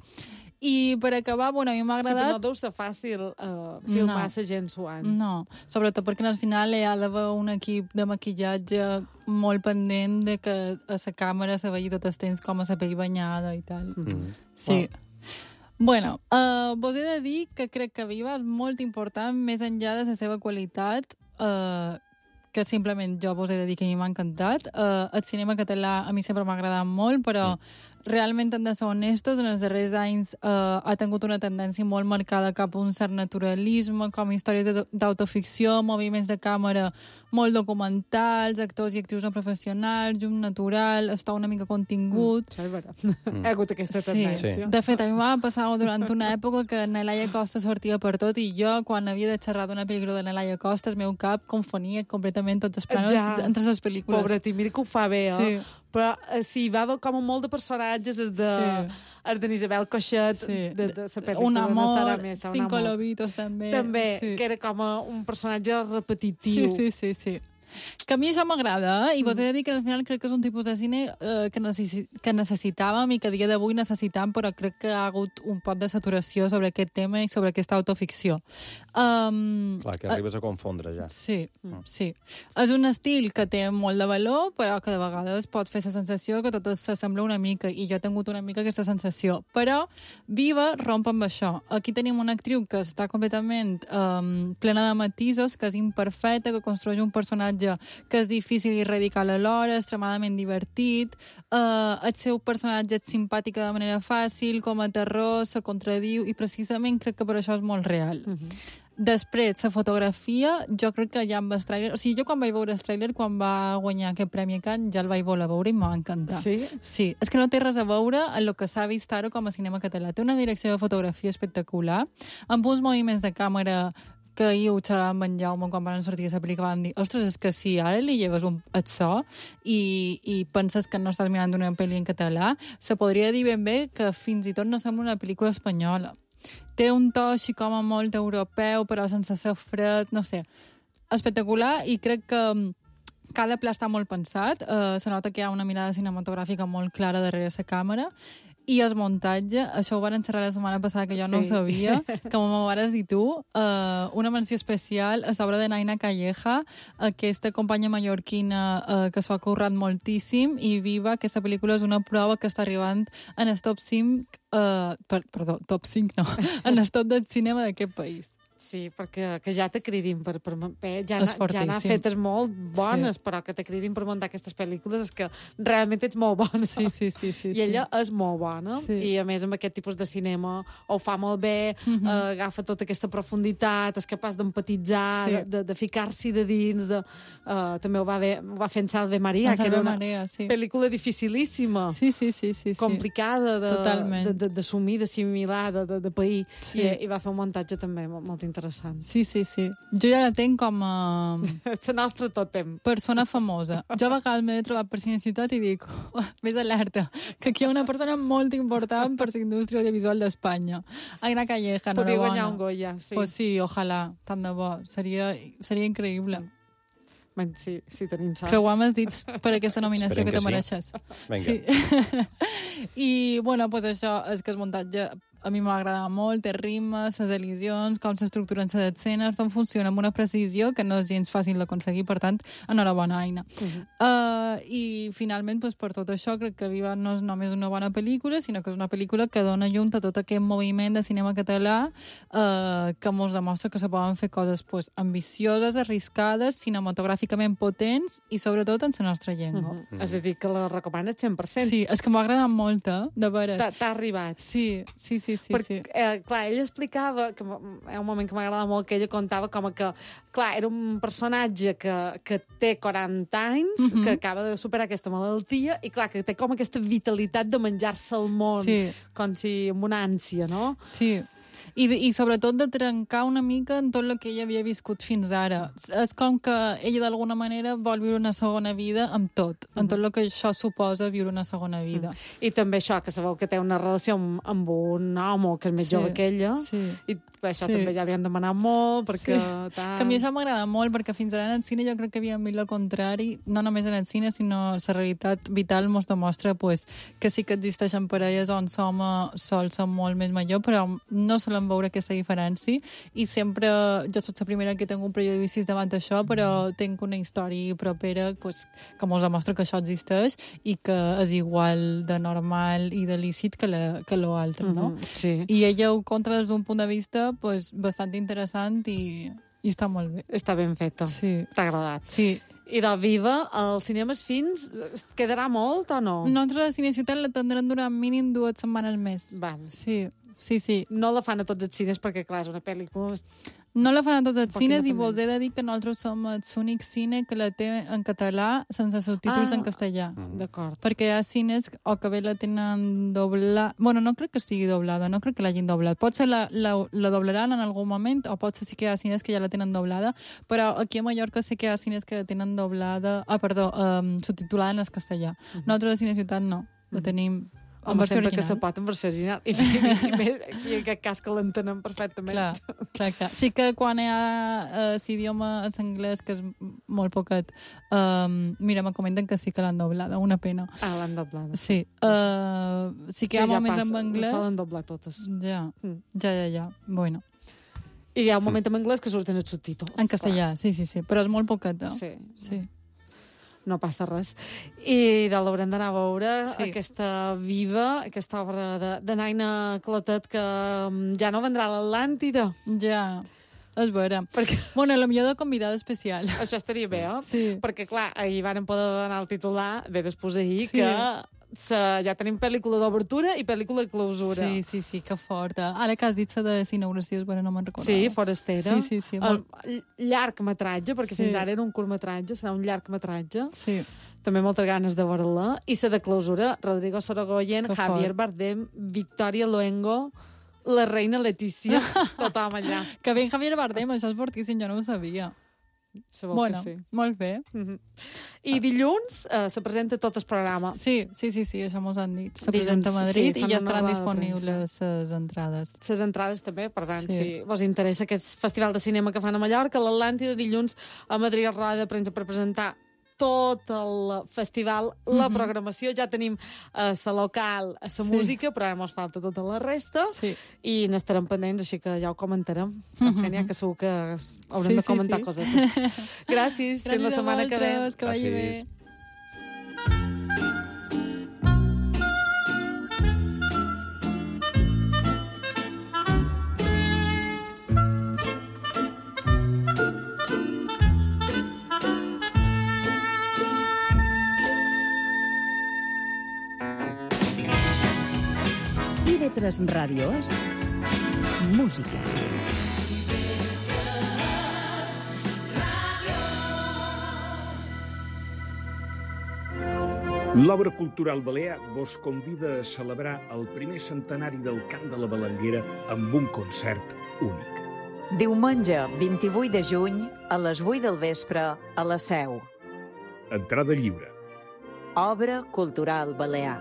I per acabar, bueno, a mi m'ha Sí, però agradat... no deu ser fàcil uh, filmar No. la gent suant. No, sobretot perquè al final hi ha d'haver un equip de maquillatge molt pendent de que a la càmera se vegi tot el temps com a la pell banyada i tal. Mm. Sí. Bueno, uh, vos he de dir que crec que Viva és molt important, més enllà de la seva qualitat, uh, que simplement jo vos he de dir que a mi m'ha encantat. Uh, el cinema català a mi sempre m'ha agradat molt, però realment hem de ser honestos, en els darrers anys uh, ha tingut una tendència molt marcada cap a un cert naturalisme, com històries de- d'autoficció, moviments de càmera molt documentals, actors i actrius no professionals, llum natural, està una mica contingut. Mm, això és veritat. Mm. Hi ha hagut aquesta tendència. Sí. De fet, a mi m'ha passat durant una època que Nelaia Costa sortia per tot i jo, quan havia de xerrar d'una pel·lícula de Nelaia Costa, el meu cap confonia completament tots els planos Ja. entre les pel·lícules. Pobretí, mira que ho fa bé, eh? Sí. Però eh, sí, hi va haver com molt de personatges, els de, Sí. els de Isabel Coixet, Sí. de, de la pel·lícula Un de amor, Sara Mesa, un Cinco amor. lobitos també. També, sí. que era com a un personatge Sí, repetitiu. sí, sí, sí. Que a mi això m'agrada, eh? I vos he de dir que al final crec que és un tipus de cine eh, que, necessi que necessitàvem i que a dia d'avui necessitam, però crec que ha hagut un pot de saturació sobre aquest tema i sobre aquesta autoficció. Um, Clar, que arribes a confondre ja. Sí, sí. És un estil que té molt de valor, però que de vegades pot fer la sensació que tot s'assembla una mica, i jo he tingut una mica aquesta sensació. Però Viva romp amb això. Aquí tenim una actriu que està completament um, plena de matisos, que és imperfecta, que construeix un personatge que és difícil i radical alhora, extremadament divertit, uh, el seu personatge és simpàtic de manera fàcil, com a terror, se contradiu, i precisament crec que per això és molt real. Després, la fotografia, jo crec que ja amb el tràiler... O sigui, jo quan vaig veure el tràiler, quan va guanyar aquest Premi a Cannes, ja el vaig voler veure i m'ha encantat. Sí? Sí. És que no té res a veure amb el que s'ha vist ara com a cinema català. Té una direcció de fotografia espectacular, amb uns moviments de càmera que ahir ho xerràvem amb en Jaume quan van sortir a la pel·lícula, vam dir, ostres, és que si ara li lleves un, el so i, i penses que no estàs mirant una pel·li en català, se podria dir ben bé que fins i tot no sembla una pel·lícula espanyola. Té un to així com a molt europeu, però sense ser fred, no sé. Espectacular, i crec que cada pla està molt pensat. Uh, se nota que hi ha una mirada cinematogràfica molt clara darrere la càmera. I el muntatge, això ho van xerrar la setmana passada, que jo sí. no ho sabia, que m'ho vares dir tu, uh, una menció especial a l'obra de Naina Calleja, aquesta companya mallorquina uh, que s'ho ha currat moltíssim, i Viva, aquesta pel·lícula és una prova que està arribant en el top cinc, uh, per, perdó, top cinc no, en el top del cinema d'aquest país. Sí, perquè que ja te cridin per, per, per ja, És ja n'ha fortíssim. fetes molt bones, Sí. però que te cridin per muntar aquestes pel·lícules és que realment ets molt bona. Sí, sí, sí. sí I ella és molt bona, Sí. i a més amb aquest tipus de cinema ho fa molt bé, Mhm. eh, agafa tota aquesta profunditat, és capaç d'empatitzar, Sí. de, de, de ficar-s'hi de dins, de, uh, també ho va, bé, ho va fer en Salve Maria, En que era Salve una Maria, sí. pel·lícula dificilíssima. Sí, sí, sí, sí, sí. Complicada de, Totalment. de, de, d'assumir, d'assimilar, de, de, de pair, Sí. I, i va fer un muntatge també molt, molt interessant. Sí, sí, sí. Jo ja la tenc com a... La nostra tòtem. Persona famosa. Jo a vegades m'he trobat per Cine Ciutat i dic, oh, ves alerta, que aquí hi ha una persona molt important per la indústria audiovisual d'Espanya. Aina Calleja, Podria enhorabona. guanyar un Goya, sí. Pues sí, ojalà, tant de bo. Seria, seria increïble. Ben, sí, sí, tenim sort. Creuam els dits per aquesta nominació Esperem que que te sí. mereixes. Vinga. Sí. I, bueno, pues això és que el muntatge a mi m'agrada molt, té ritmes, les elisions, com s'estructuren les escenes, tot funciona amb una precisió que no és gens fàcil d'aconseguir, per tant, enhorabona, Aina. Uh -huh. uh, I, finalment, pues, per tot això, crec que Viva no és només una bona pel·lícula, sinó que és una pel·lícula que dona llum a tot aquest moviment de cinema català uh, que mos demostra que se poden fer coses pues, ambicioses, arriscades, cinematogràficament potents i, sobretot, en la nostra llengua. Uh -huh. És a dir, que la recomanes cent per cent. Sí, és que m'ha agradat molt, eh? De veres. T'ha- T'ha arribat. Sí, sí, sí, sí. Perquè, sí. eh, clar, ella explicava, que m- hi ha un moment que m'agrada molt, que ella contava com que, clar, era un personatge que, que té quaranta anys, uh Mhm. -huh. que acaba de superar aquesta malaltia, i clar, que té com aquesta vitalitat de menjar-se el món, Sí. com si amb una ànsia, no? Sí. I, de- I sobretot de trencar una mica en tot el que ella havia viscut fins ara. És com que ella d'alguna manera vol viure una segona vida amb tot, en tot el que això suposa viure una segona vida. I també això, que sabeu que té una relació amb, amb un home que és més Sí, jove que ella, sí. i això Sí. també ja li han demanat molt, perquè... Sí. Tal... Que a mi això m'agrada molt, perquè fins ara en el cine jo crec que havíem vist el contrari, no només en el cine, sinó la realitat vital mos demostra pues, que sí que existeixen parelles on som eh, sols, som molt més major, però no solen veure aquesta diferència, i sempre, jo soc la primera que tinc un prejudicis davant d'això, però tinc una història propera pues, que mos demostra que això existeix i que és igual de normal i de lícit que la, que l'altre, no? Mhm, sí. I ella ho conta des d'un punt de vista pues, bastant interessant i, i està molt bé. Està ben feta. Sí. T'ha agradat. Sí. I de Viva, als cinemes fins, quedarà molt o no? Nosaltres a Cine Ciutat la tindrem durant mínim dues setmanes al mes. Val. Sí, sí, sí. No la fan a tots els cines perquè, clar, és una pel·lícula... No la fan a tots els Poc cines i independent. vos he de dir que nosaltres som l'únic cine que la té en català sense subtítols Ah, en castellà. D'acord. Perquè hi ha cines o que bé la tenen doblada... Bueno, no crec que estigui doblada, no crec que l'hagin doblat. Potser la, la, la doblaran en algun moment, o potser sí que hi ha cines que ja la tenen doblada, però aquí a Mallorca sé que hi ha cines que la tenen doblada... Ah, perdó, um, subtitulada en el castellà. Mhm. Nosaltres a Cine Ciutat no, la tenim en Home, versió sempre que se original. pot en versió original. I, i, i més, aquí en aquest cas que l'entenem perfectament. Clar, clar, clar. Sí que quan hi ha uh, l'idioma és anglès, que és molt poquet, um, mira, me comenten que sí que l'han doblada, una pena. Ah, l'han doblada. Sí. Uh, sí que hi ha ja moments passa, en anglès. Solen doblar totes. Ja, Mm. ja, ja, ja. Bueno. I hi ha un moment en anglès que surten els subtítols. En castellà, sí, sí, sí. Però és molt poquet, eh? Sí. Sí. No passa res. I de l'haurem d'anar a veure, Sí. sí. aquesta Viva, aquesta obra de, de Naina Clotet, que mm, ja no vendrà a l'Atlàntida. Ja, és vera. Perquè... Bueno, la millor de convidada especial. Això estaria bé, eh? Sí. Perquè, clar, ahir van poder donar el titular, bé, després ahir, Sí. que se, ja tenim pel·lícula d'obertura i pel·lícula de clausura. Sí, sí, sí, que forta. Ara que has dit la de inauguració, bueno, no me'n recordava. Sí, Forastera. Sí, sí, sí. El Molt... llargmetratge, perquè Sí. fins ara era un curtmetratge, serà un llargmetratge. Sí. També moltes ganes de veure-la. I la de clausura, Rodrigo Sorogoyen, Que Javier fort. Bardem, Victoria Luengo, la reina Letícia, tothom allà. Que ben Javier Bardem, això és fortíssim, jo no ho sabia. Sabeu Bueno, que sí. molt bé. Mhm. I dilluns eh, se presenta tot el programa. Sí, sí, sí, sí, això mos han dit. Se Dilluns, presenta a Madrid sí, i fan ja una estaran roda de disponibles les entrades. Les entrades també, per tant, Sí. si vos interessa aquest festival de cinema que fan a Mallorca, l'Atlàntida, dilluns a Madrid, roda de premsa per presentar tot el festival, la Mhm. programació. Ja tenim a la local, a la Sí. música, però ara mos falta tota la resta. Sí. I n'estarem pendents, així que ja ho comentarem. Mhm. Eugènia, que segur que es- haurem Sí, de sí, comentar sí. cosetes. Gràcies, fins la Gràcies a setmana que ve. vosaltres, que vagi bé. Gràcies. I V tres Ràdio és música. L'Obra Cultural Balear vos convida a celebrar el primer centenari del Cant de la Balanguera amb un concert únic. Diumenge, vint-i-vuit de juny, a les vuit del vespre, a la Seu. Entrada lliure. Obra Cultural Balear.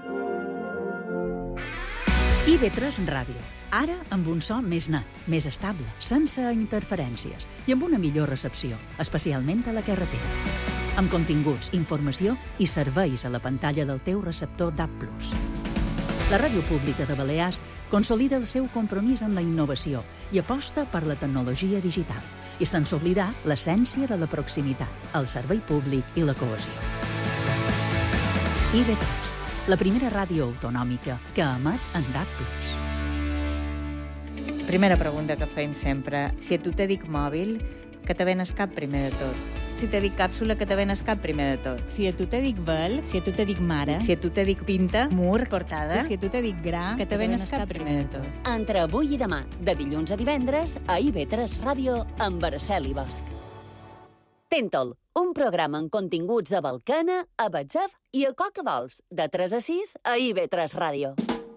I V tres Ràdio. Ara amb un so més net, més estable, sense interferències i amb una millor recepció, especialment a la carretera. Amb continguts, informació i serveis a la pantalla del teu receptor D A B plus. La Ràdio Pública de Balears consolida el seu compromís amb la innovació i aposta per la tecnologia digital, i sense oblidar l'essència de la proximitat, el servei públic i la cohesió. I V tres, la primera ràdio autonòmica que emet en D A B plus. Primera pregunta que fem sempre. Si a tu te dic mòbil, que te venes cap primer de tot? Si te dic càpsula, que te venes cap primer de tot? Si a tu te dic vel, si a tu te dic mare, Si a tu te dic pinta, mur, portada, si a tu te dic gra, que te venes cap primer de tot? Entre avui i demà, de dilluns a divendres, a I V tres Ràdio, amb Araceli Bosch. Tèntol, un programa amb continguts a Balcana, a Batzef i a Cocadols, de tres a sis a I V tres Ràdio.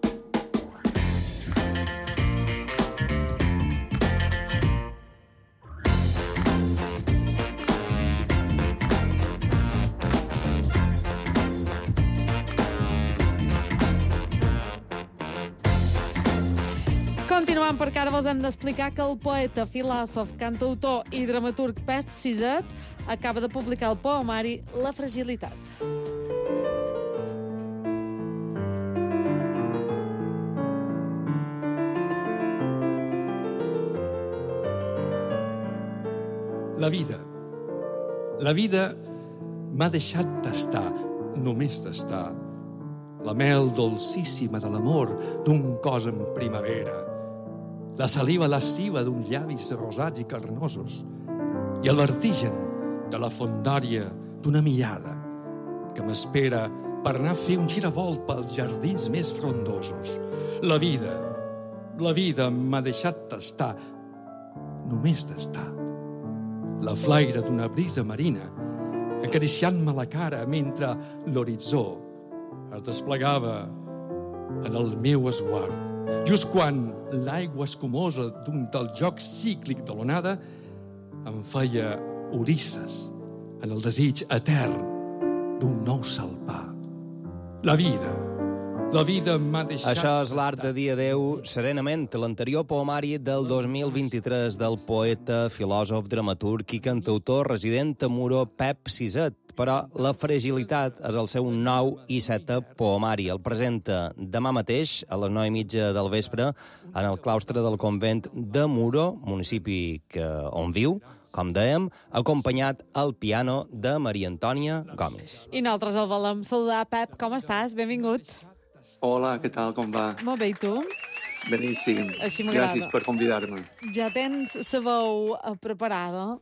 Continuant, perquè ara vos hem d'explicar que el poeta, filòsof, cantautor i dramaturg Pep Ciset acaba de publicar el poemari La fragilitat. La vida. La vida m'ha deixat tastar, només tastar, la mel dolcíssima de l'amor d'un cos en primavera, la saliva lasciva d'uns llavis rosats i carnosos i el vertigen de la fondària d'una mirada que m'espera per anar a fer un giravolt pels jardins més frondosos. La vida, la vida m'ha deixat tastar, només tastar, la flaire d'una brisa marina acariciant-me la cara mentre l'horitzó es desplegava en el meu esguard. Just quan l'aigua escumosa d'un del joc cíclic de l'onada em feia orisses en el desig etern d'un nou salpar. La vida, la vida m'ha deixat... Això és l'art de dir adeu serenament, l'anterior poemari del dos mil vint-i-tres del poeta, filòsof, dramaturg i cantautor resident a Muro, Pep Ciset. Però La fragilitat és el seu nou i setè poemari. El presenta demà mateix, a les nou i mitja del vespre, en el claustre del convent de Muro, municipi que, on viu, com dèiem, acompanyat al piano de Maria Antònia Gomis. I nosaltres el volem saludar. Pep, com estàs? Benvingut. Hola, què tal, com va? Molt bé, i tu? Beníssim. Així m'agrada. Gràcies per convidar-me. Ja tens la veu eh, preparada?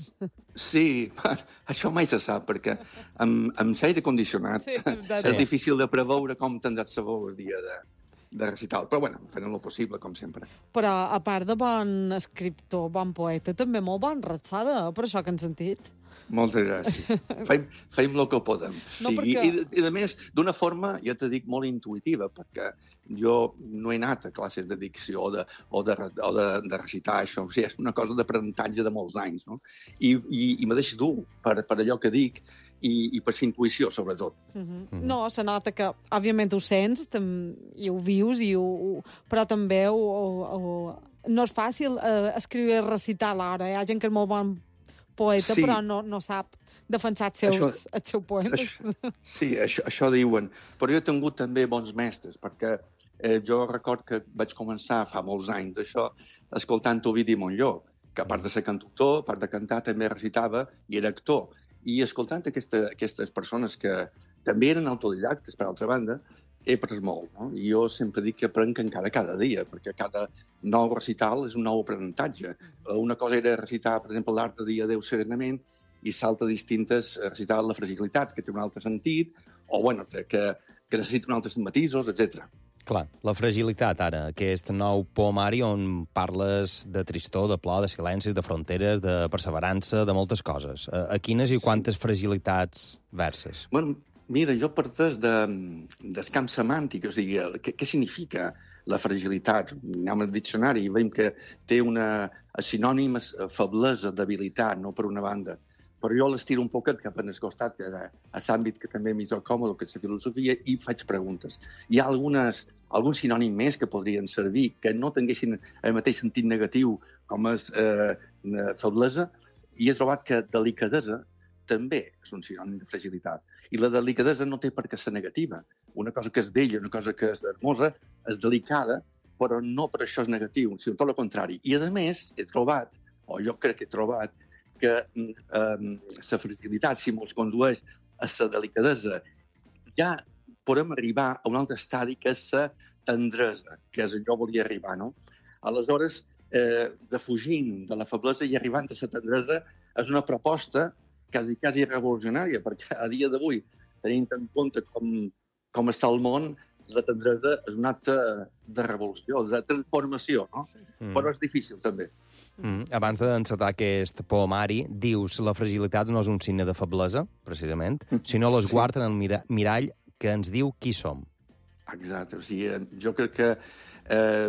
Sí, això mai se sap, perquè amb, amb l'aire condicionat Sí, veritat. és difícil de preveure com tindràs la veu el dia de, de recital. Però, bueno, farem el possible, com sempre. Però, a part de bon escriptor, bon poeta, també molt bon ratsada, per això que han sentit. Moltes gràcies. Fem, fem el que podem. No, Sí, perquè- I, i, I, a més, d'una forma, ja t'he dit, molt intuïtiva, perquè jo no he anat a classes de dicció o de, o de, o de, de recitar això. O sigui, és una cosa d'aprenentatge de molts anys, no? I, i, i me deixo dur per, per allò que dic i, i per la intuïció, sobretot. Uh -huh. No, se nota que, òbviament, ho sents tam, i ho vius, i ho, ho, però també ho, ho, ho, no és fàcil eh, escriure i recitar alhora. Hi ha gent que és molt bon poeta, Sí. però no, no sap defensar els seus, Això- els seus poemes. Això, sí, això, això diuen. Però jo he tingut també bons mestres, perquè eh, jo record que vaig començar fa molts anys això, escoltant Ovidi Montllor, que a part de ser cantautor, a part de cantar, també recitava i era actor. I escoltant aquesta, aquestes persones que també eren autodidactes, per altra banda, he après molt, no? I jo sempre dic que aprenc encara cada dia, perquè cada nou recital és un nou aprenentatge. Una cosa era recitar, per exemple, l'art de dir adéu serenament, i salta distintes a recitar la fragilitat, que té un altre sentit, o bueno, que, que necessita un altres matisos, etcètera. Clar, la fragilitat, ara, aquest nou poemari on parles de tristor, de plor, de silencis, de fronteres, de perseverança, de moltes coses. A, a quines i quantes fragilitats verses? Bueno, mira, jo parteix de, del camp semàntic, o sigui, què, què significa la fragilitat? Anem al diccionari i veiem que té una sinònim feblesa, debilitat, no per una banda. Però jo l'estiro un poquet cap en el costat, que a l'àmbit que també m'hi trobo còmode, que és la filosofia, i faig preguntes. Hi ha algunes, algun sinònim més que podrien servir, que no tinguessin el mateix sentit negatiu com és eh, feblesa, i he trobat que delicadesa també és un sinònim de fragilitat. I la delicadesa no té per què ser negativa. Una cosa que és bella, una cosa que és hermosa, és delicada, però no per això és negatiu, sinó tot el contrari. I, a més, he trobat, o jo crec que he trobat, que eh, la fragilitat, si ens condueix a la delicadesa, ja podem arribar a un altre estadi que és la tendresa, que és allò volia arribar, no? Aleshores, eh, defugint de la feblesa i arribant a la tendresa és una proposta quasi, quasi revolucionària, perquè a dia d'avui, tenint en compte com, com està el món, la tendresa és un acte de revolució, de transformació, no? Mm. Però és difícil, també. Mm. Abans d'encetar aquest poemari, dius la fragilitat no és un signe de feblesa, precisament, sinó l'esguard en el mira mirall que ens diu qui som. Exacte. O sigui, jo crec que eh,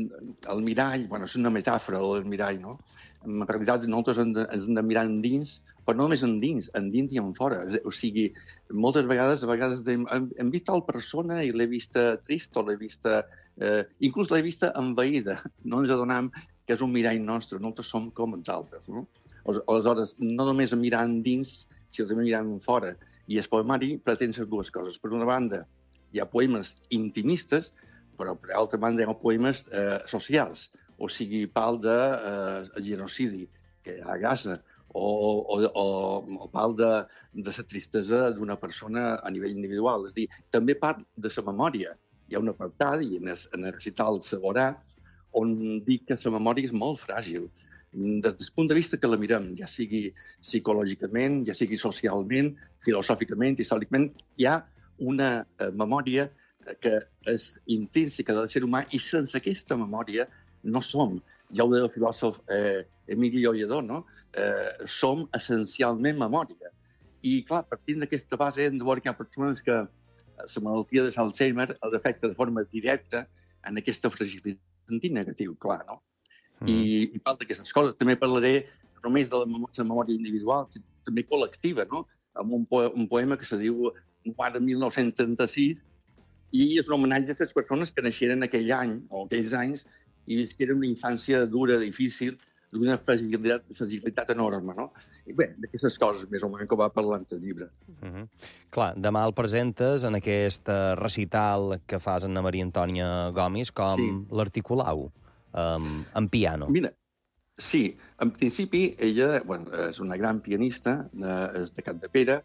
el mirall, bueno, és una metàfora, el mirall, no? En realitat, nosaltres hem de, hem de mirar endins, però no només endins, endins i en fora. O sigui, moltes vegades, a vegades hem, hem vist tal persona i l'he vista trista, o l'he vista... Eh, inclús l'he vista envaïda. No ens adonam que és un mirall nostre. Nosaltres som com els altres, no? Aleshores, no només mirar endins, sinó també mirar en fora. I el poemari pretén ser dues coses. Per una banda, hi ha poemes intimistes, però per altra banda hi ha poemes eh, socials, o sigui, pal de eh, genocidi que hi ha a Gaza, o, o, o, o pal de, de la tristesa d'una persona a nivell individual. És a dir, també part de la memòria. Hi ha un apartat, i en el, en el recital se veurà, on dic que la memòria és molt fràgil. Des del punt de vista que la mirem, ja sigui psicològicament, ja sigui socialment, filosòficament, històricament, hi ha una eh, memòria que és intrínseca del ser humà i sense aquesta memòria no som. Ja ho deia el filòsof eh, Emilio Lledó, no? Eh, som essencialment memòria. I, clar, partint d'aquesta base hem de veure que hi ha persones que la malaltia de l'Alzheimer els afecta de forma directa en aquesta fragilitat, sentit negatiu, clar, no? Mm. I, i part d'aquestes coses. També parlaré només de la, mem la memòria individual, també col·lectiva, no? Amb un, po un poema que se diu de mil nou-cents trenta-sis i és un homenatge a les persones que naixeren aquell any o aquells anys i visqueren una infància dura, difícil, d'una fragilitat, fragilitat enorme, no? I bé, d'aquestes coses més o menys que va parlar en el llibre. Mm -hmm. Clar, demà el presentes en aquest recital que fas amb Maria Antònia Gomis com sí. l'Articulau, um, en piano. Mira, sí, en principi ella bueno, és una gran pianista, eh, és de Capdepera,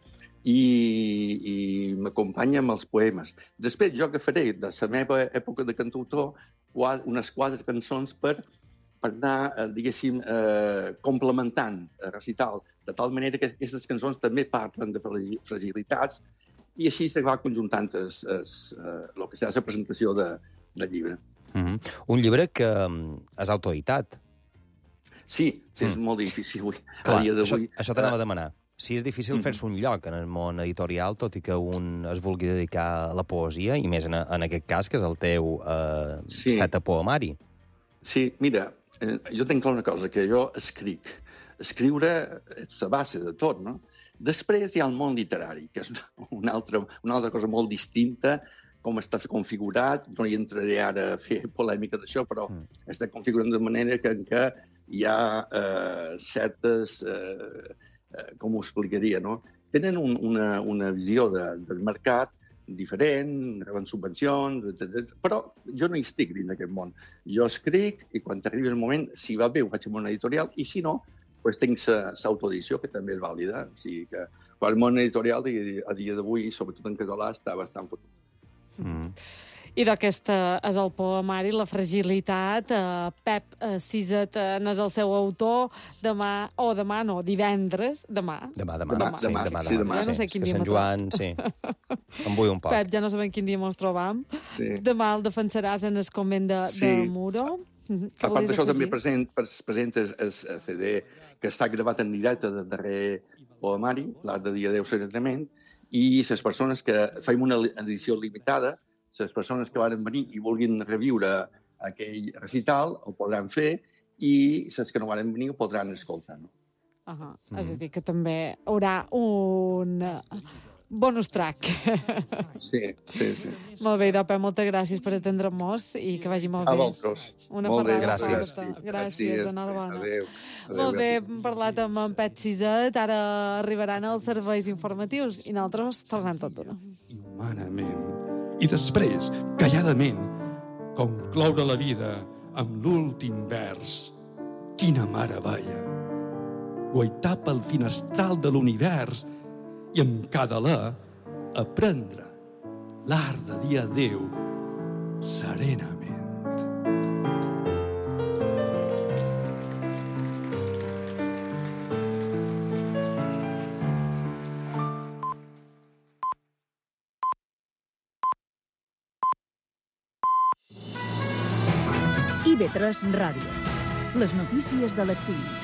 i, i m'acompanya amb els poemes. Després jo que faré de la meva època de cantautor unes quatre cançons per per anar, eh, diguéssim, eh, complementant el recital, de tal manera que aquestes cançons també parlen de fragilitats i així se va conjuntant el eh, que serà la presentació de, del llibre. Mm -hmm. Un llibre que és autoeditat. Sí, sí, és mm. molt difícil avui. Clar, a dia això, d'avui. això t'anava a demanar. Si és difícil mm -hmm. fer-se un lloc en el món editorial, tot i que un es vulgui dedicar a la poesia, i més en, en aquest cas, que és el teu eh, sí. setè poemari. Sí, mira, eh, jo tinc clar una cosa, que jo escric. Escriure és la base de tot, no? Després hi ha el món literari, que és una altra, una altra cosa molt distinta, com està configurat, no hi entraré ara a fer polèmica d'això, però mm. està configurat de manera que, en què hi ha eh, certes... Eh, eh, com ho explicaria, no? Tenen un, una, una visió de, del mercat diferent, reben subvencions, etcètera. Però jo no hi estic dins d'aquest món. Jo escric i quan arribi el moment, si va bé, ho faig en un editorial, i si no, doncs tinc l'autoedició, que també és vàlida. O sigui que el món editorial a dia d'avui, sobretot en català, està bastant fotut. Mm. I d'aquest és el poemari, La fragilitat. Uh, Pep uh, Ciset uh, n'és el seu autor. Demà, o oh, demà no, divendres. Demà. Demà, demà. demà, sí, demà, demà, sí, demà. Ja no sé quin dia Sant Joan, sí. Em vull un poc. Pep, ja no sabem quin dia mos trobam. Sí. Demà el defensaràs en el convent de, sí. de Muro. A part d'això, també present, presentes el C D que està gravat en directe del darrer poemari, l'Art de dia deu certament, i les persones que fem una edició limitada, les persones que van venir i vulguin reviure aquell recital ho podran fer i les que no van venir ho podran escoltar. No? Uh -huh. mm. És a dir, que també hi haurà un bonus track. Sí, sí, sí. Molt bé, Pep, moltes gràcies per atendre-nos i que vagi molt bé. A vosaltres. Una molt bé, gràcies. Gràcies, gràcies enhorabona. Adéu. Adéu. Molt bé, hem parlat amb en Pep Ciset, ara arribaran els serveis informatius i nosaltres tornem tot d'una. Humanament. I després, calladament, concloure la vida amb l'últim vers. Quina meravella! Guaitar pel finestral de l'univers i amb cada alè aprendre l'art de dir adéu serenament. I V tres Ràdio. Les notícies de les cinc.